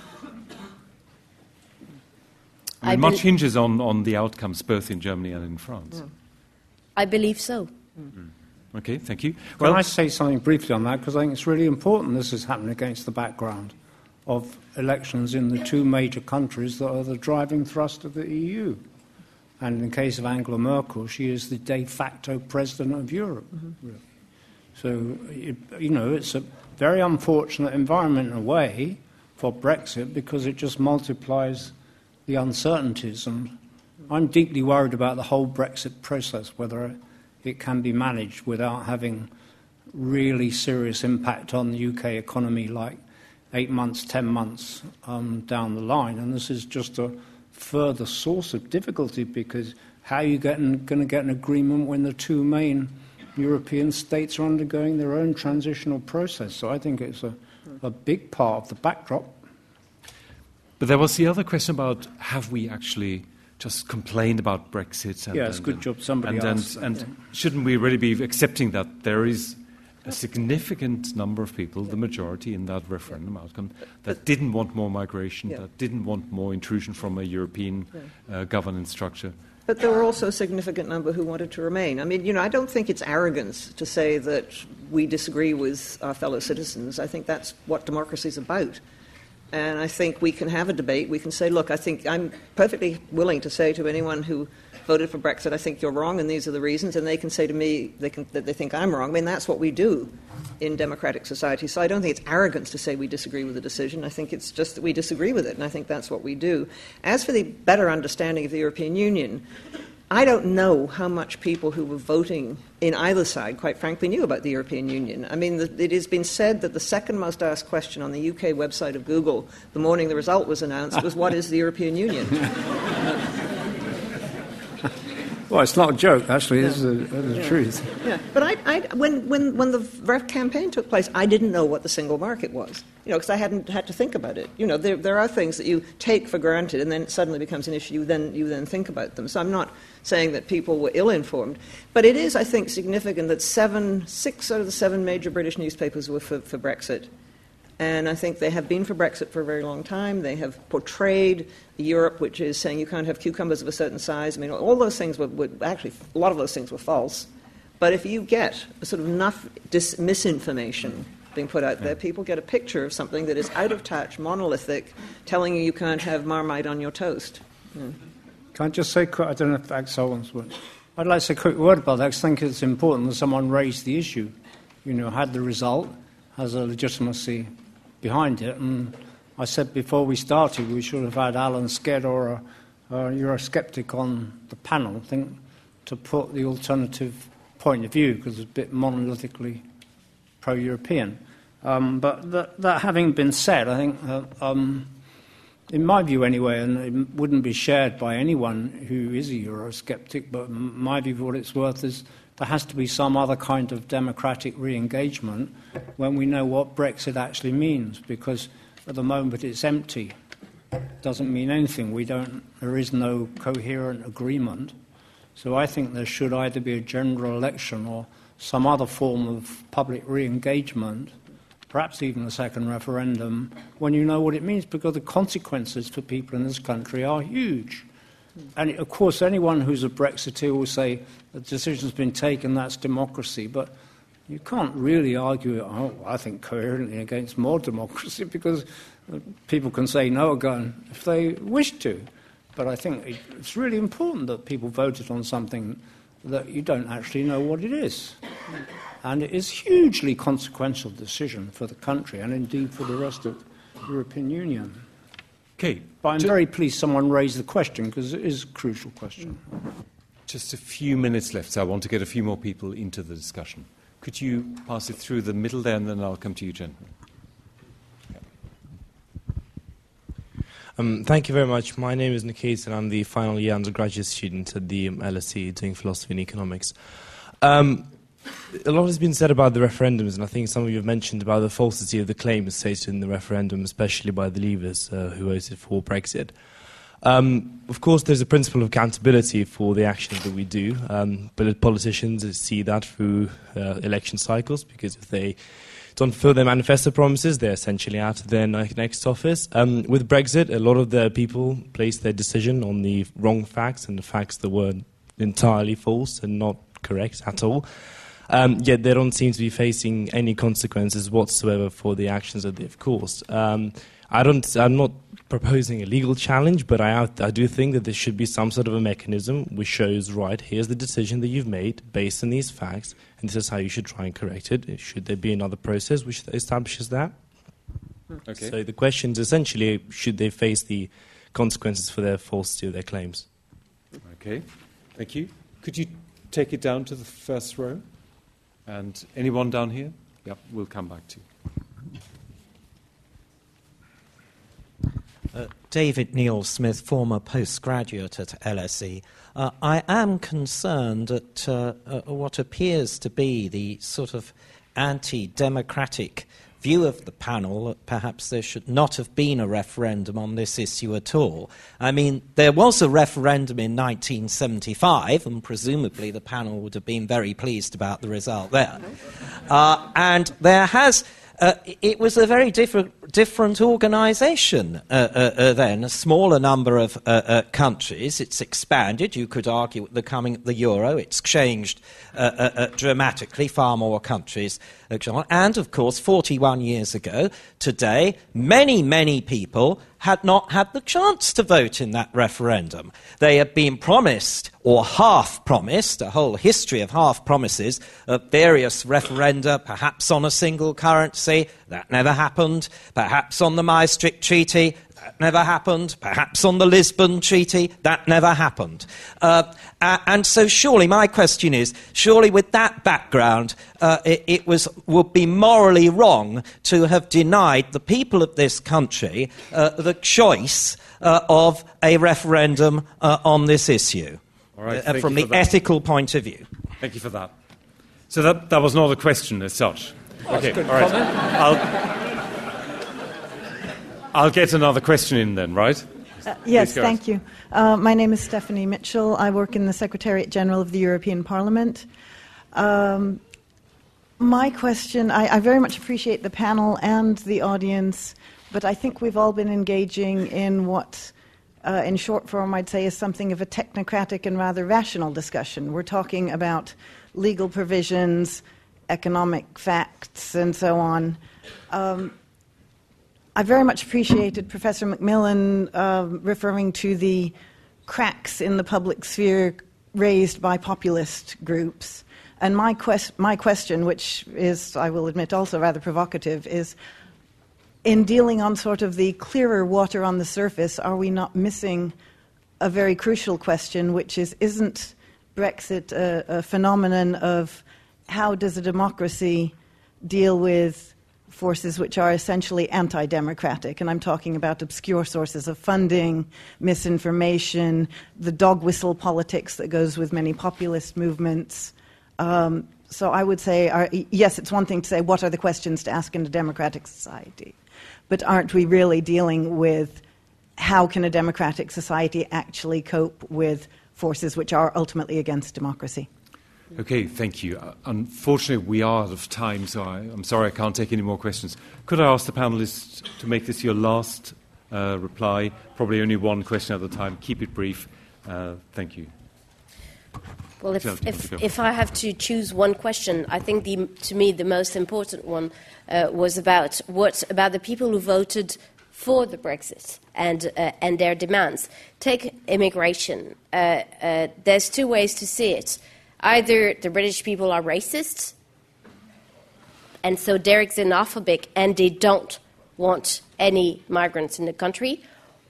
I mean, I much bel- hinges on, on the outcomes both in Germany and in France. I believe so. Okay, thank you. Can I say something briefly on that? Because I think it's really important this is happening against the background of elections in the two major countries that are the driving thrust of the E U. And in the case of Angela Merkel, she is the de facto president of Europe. Mm-hmm. So, it, you know, it's a very unfortunate environment in a way for Brexit because it just multiplies the uncertainties. And I'm deeply worried about the whole Brexit process, whether it can be managed without having really serious impact on the U K economy like eight months, ten months um, down the line. And this is just a further source of difficulty because how are you going to get an agreement when the two main European states are undergoing their own transitional process? So I think it's a, a big part of the backdrop. But there was the other question about have we actually just complained about Brexit? And, Yeah, it's a and, good and, job somebody and, asked and, that, and yeah. shouldn't we really be accepting that there is a significant number of people, the majority in that referendum outcome, that didn't want more migration, Yeah. that didn't want more intrusion from a European uh, governance structure? But there were also a significant number who wanted to remain. I mean, you know, I don't think it's arrogance to say that we disagree with our fellow citizens. I think that's what democracy is about. And I think we can have a debate. We can say, look, I think I'm perfectly willing to say to anyone who voted for Brexit, I think you're wrong and these are the reasons. And they can say to me they can, that they think I'm wrong. I mean, that's what we do in democratic society. So I don't think it's arrogance to say we disagree with the decision. I think it's just that we disagree with it. And I think that's what we do. As for the better understanding of the European Union, I don't know how much people who were voting in either side, quite frankly, knew about the European Union. I mean, the, it has been said that the second most asked question on the U K website of Google the morning the result was announced was, what is the European Union? Well, it's not a joke, actually. This is the, the Yeah. truth. Yeah, but I, I, when, when, when the ref campaign took place, I didn't know what the single market was, you know, because I hadn't had to think about it. You know, there, there are things that you take for granted, and then it suddenly becomes an issue. You then, you then think about them. So I'm not saying that people were ill-informed, but it is, I think, significant that seven, six out of the seven major British newspapers were for, for Brexit. And I think they have been for Brexit for a very long time. They have portrayed Europe, which is saying you can't have cucumbers of a certain size. I mean, all those things were, were actually, a lot of those things were false. But if you get sort of enough dis- misinformation being put out there, people get a picture of something that is out of touch, monolithic, telling you you can't have Marmite on your toast. Yeah. Can I just say, I don't know if Axel wants to. I'd like to say a quick word about that, because I think it's important that someone raised the issue. You know, had the result, has a legitimacy behind it. And I said before we started, we should have had Alan Sked or a, a Eurosceptic on the panel, I think, to put the alternative point of view, because it's a bit monolithically pro-European. Um, but that, that having been said, I think, uh, um, in my view anyway, and it wouldn't be shared by anyone who is a Eurosceptic, but my view of what it's worth is there has to be some other kind of democratic re-engagement when we know what Brexit actually means, because at the moment it's empty. It doesn't mean anything. We don't, there is no coherent agreement. So I think there should either be a general election or some other form of public re-engagement, perhaps even a second referendum, when you know what it means, because the consequences for people in this country are huge. And, of course, anyone who's a Brexiteer will say the decision's been taken, that's democracy. But you can't really argue, oh, I think, coherently against more democracy, because people can say no again if they wish to. But I think it's really important that people voted on something that you don't actually know what it is. And it is a hugely consequential decision for the country and indeed for the rest of the European Union. Okay. But I'm very pleased someone raised the question, because it is a crucial question. Just a few minutes left, so I want to get a few more people into the discussion. Could you pass it through the middle there, and then I'll come to you, gentlemen. Um, thank you very much. My name is Nikit, and I'm the final year undergraduate student at the L S E doing philosophy and economics. Um, a lot has been said about the referendums, and I think some of you have mentioned about the falsity of the claims stated in the referendum, especially by the Leavers uh, who voted for Brexit. Um, of course, there's a principle of accountability for the actions that we do, um, but politicians see that through uh, election cycles, because if they don't fulfill their manifesto promises, they're essentially out of their next office. Um, with Brexit, a lot of the people placed their decision on the wrong facts and the facts that were entirely false and not correct at all. Um, yet they don't seem to be facing any consequences whatsoever for the actions that they've caused. Um, I don't, I'm not proposing a legal challenge, but I, I do think that there should be some sort of a mechanism which shows, right, here's the decision that you've made based on these facts, and this is how you should try and correct it. Should there be another process which establishes that? Okay. So the question is essentially, should they face the consequences for their falsity of their claims? Okay, thank you. Could you take it down to the first row? And anyone down here? Yep, we'll come back to you. Uh, David Neil Smith, former postgraduate at L S E. Uh, I am concerned at uh, uh, what appears to be the sort of anti-democratic view of the panel that perhaps there should not have been a referendum on this issue at all. I mean, there was a referendum in nineteen seventy-five, and presumably the panel would have been very pleased about the result there. Uh, and there has... Uh, it was a very different, different organisation uh, uh, uh, then, a smaller number of uh, uh, countries. It's expanded, you could argue, with the coming of the euro. It's changed uh, uh, uh, dramatically, far more countries. Uh, and, of course, forty-one years ago, today, many, many people had not had the chance to vote in that referendum. They had been promised, or half-promised, a whole history of half-promises, of various referenda, perhaps on a single currency. That never happened. Perhaps on the Maastricht Treaty. That never happened. Perhaps on the Lisbon Treaty. That never happened. Uh, uh, and so surely, my question is, surely with that background, uh, it, it was would be morally wrong to have denied the people of this country uh, the choice uh, of a referendum uh, on this issue, all right, uh, from the that. ethical point of view. Thank you for that. So that, that was not a question as such. Oh, okay, all right. I'll, I'll get another question in then, right? Uh, yes, thank you. Uh, my name is Stephanie Mitchell. I work in the Secretariat General of the European Parliament. Um, My question, I, I very much appreciate the panel and the audience, but I think we've all been engaging in what, uh, in short form, I'd say is something of a technocratic and rather rational discussion. We're talking about legal provisions, economic facts, and so on. Um, I very much appreciated Professor Macmillan uh, referring to the cracks in the public sphere raised by populist groups. And my, quest- my question, which is, I will admit, also rather provocative, is in dealing on sort of the clearer water on the surface, are we not missing a very crucial question, which is, isn't Brexit a, a phenomenon of how does a democracy deal with forces which are essentially anti-democratic? And I'm talking about obscure sources of funding, misinformation, the dog whistle politics that goes with many populist movements. Um, so I would say, are, yes, it's one thing to say, what are the questions to ask in a democratic society? But aren't we really dealing with how can a democratic society actually cope with forces which are ultimately against democracy? Okay, thank you. Uh, unfortunately, we are out of time, so I, I'm sorry I can't take any more questions. Could I ask the panelists to make this your last uh, reply? Probably only one question at a time. Keep it brief. Uh, thank you. Well, if, if, if I have to choose one question, I think the, to me the most important one uh, was about what about the people who voted for the Brexit and uh, and their demands. Take immigration. Uh, uh, there's two ways to see it. Either the British people are racist, and so they're xenophobic, and they don't want any migrants in the country,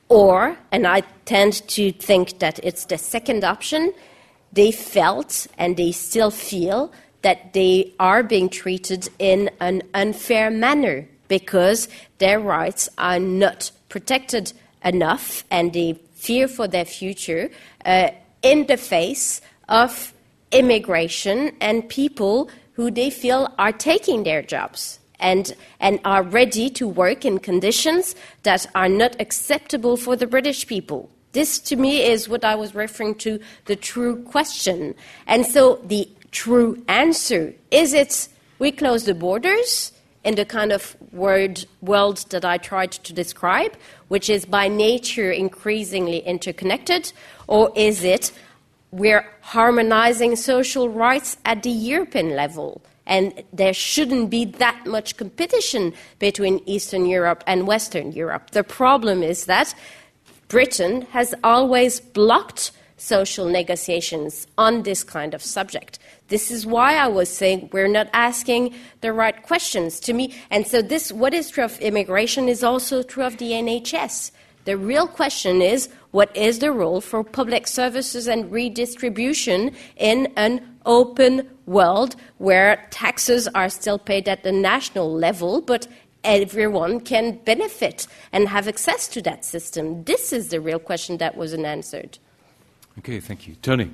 or, and I tend to think that it's the second option, they felt and they still feel that they are being treated in an unfair manner because their rights are not protected enough and they fear for their future uh, in the face of immigration and people who they feel are taking their jobs and, and are ready to work in conditions that are not acceptable for the British people. This, to me, is what I was referring to, the true question. And so the true answer, is it we close the borders in the kind of word world that I tried to describe, which is by nature increasingly interconnected, or is it we're harmonizing social rights at the European level? And there shouldn't be that much competition between Eastern Europe and Western Europe. The problem is that Britain has always blocked social negotiations on this kind of subject. This is why I was saying we're not asking the right questions to me. And so this, what is true of immigration is also true of the N H S. The real question is, what is the role for public services and redistribution in an open world where taxes are still paid at the national level, but everyone can benefit and have access to that system? This is the real question that wasn't answered. Okay, thank you. Tony.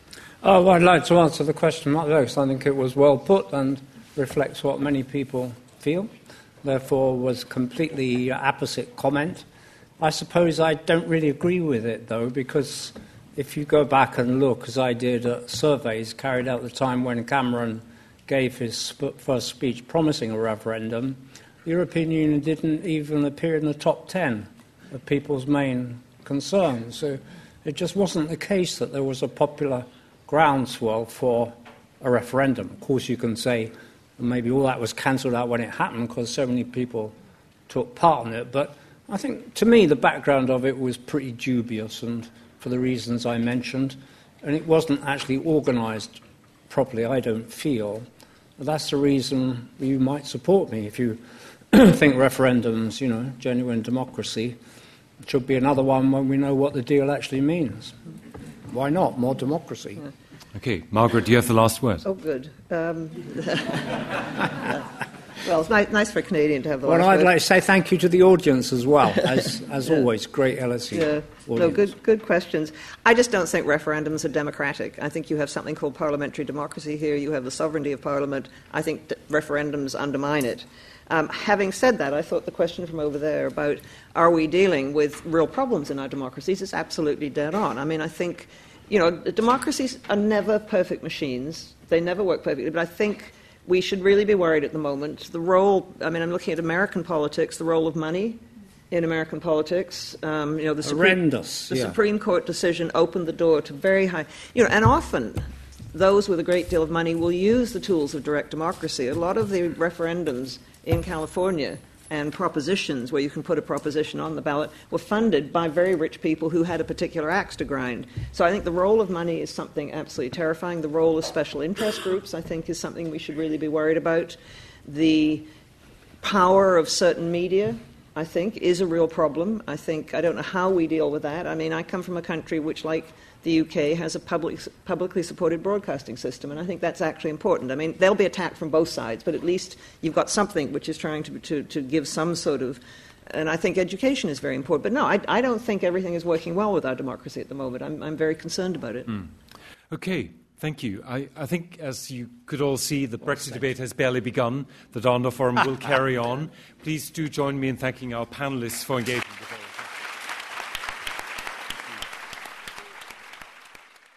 Oh, well, I'd like to answer the question like this. I think it was well put and reflects what many people feel. Therefore, was completely opposite comment. I suppose I don't really agree with it, though, because if you go back and look, as I did at surveys carried out at the time when Cameron gave his sp- first speech promising a referendum, the European Union didn't even appear in the top ten of people's main concerns. So it just wasn't the case that there was a popular groundswell for a referendum. Of course, you can say maybe all that was cancelled out when it happened because so many people took part in it. But I think, to me, the background of it was pretty dubious, and for the reasons I mentioned, and it wasn't actually organised properly, I don't feel. But that's the reason you might support me if you think referendums, you know, genuine democracy. It should be another one when we know what the deal actually means. Why not? More democracy. Yeah. Okay, Margaret, do you have the last word? Oh, good. Um, well, it's nice, nice for a Canadian to have the well, last I'd word. like to say thank you to the audience as well, as as yeah. always, great L S E Yeah. audience. No, good, good questions. I just don't think referendums are democratic. I think you have something called parliamentary democracy here. You have the sovereignty of Parliament. I think that referendums undermine it. Um, having said that, I thought the question from over there about are we dealing with real problems in our democracies is absolutely dead on. I mean, I think, you know, democracies are never perfect machines. They never work perfectly. But I think we should really be worried at the moment. The role, I mean, I'm looking at American politics, the role of money in American politics. Um, you know, the Horrendous. Supreme, the yeah. Supreme Court decision opened the door to very high, you know, and often those with a great deal of money will use the tools of direct democracy. A lot of the referendums in California and propositions where you can put a proposition on the ballot were funded by very rich people who had a particular axe to grind. So I think the role of money is something absolutely terrifying. The role of special interest groups, I think, is something we should really be worried about. The power of certain media, I think, is a real problem. I think, I don't know how we deal with that. I mean, I come from a country which, like the U K, has a public, publicly supported broadcasting system, and I think that's actually important. I mean, they'll be attacked from both sides, but at least you've got something which is trying to, to, to give some sort of, and I think education is very important. But no, I, I don't think everything is working well with our democracy at the moment. I'm, I'm very concerned about it. Mm. Okay. Thank you. I, I think, as you could all see, the Brexit debate has barely begun. The Donder Forum will carry on. Please do join me in thanking our panellists for engaging with us.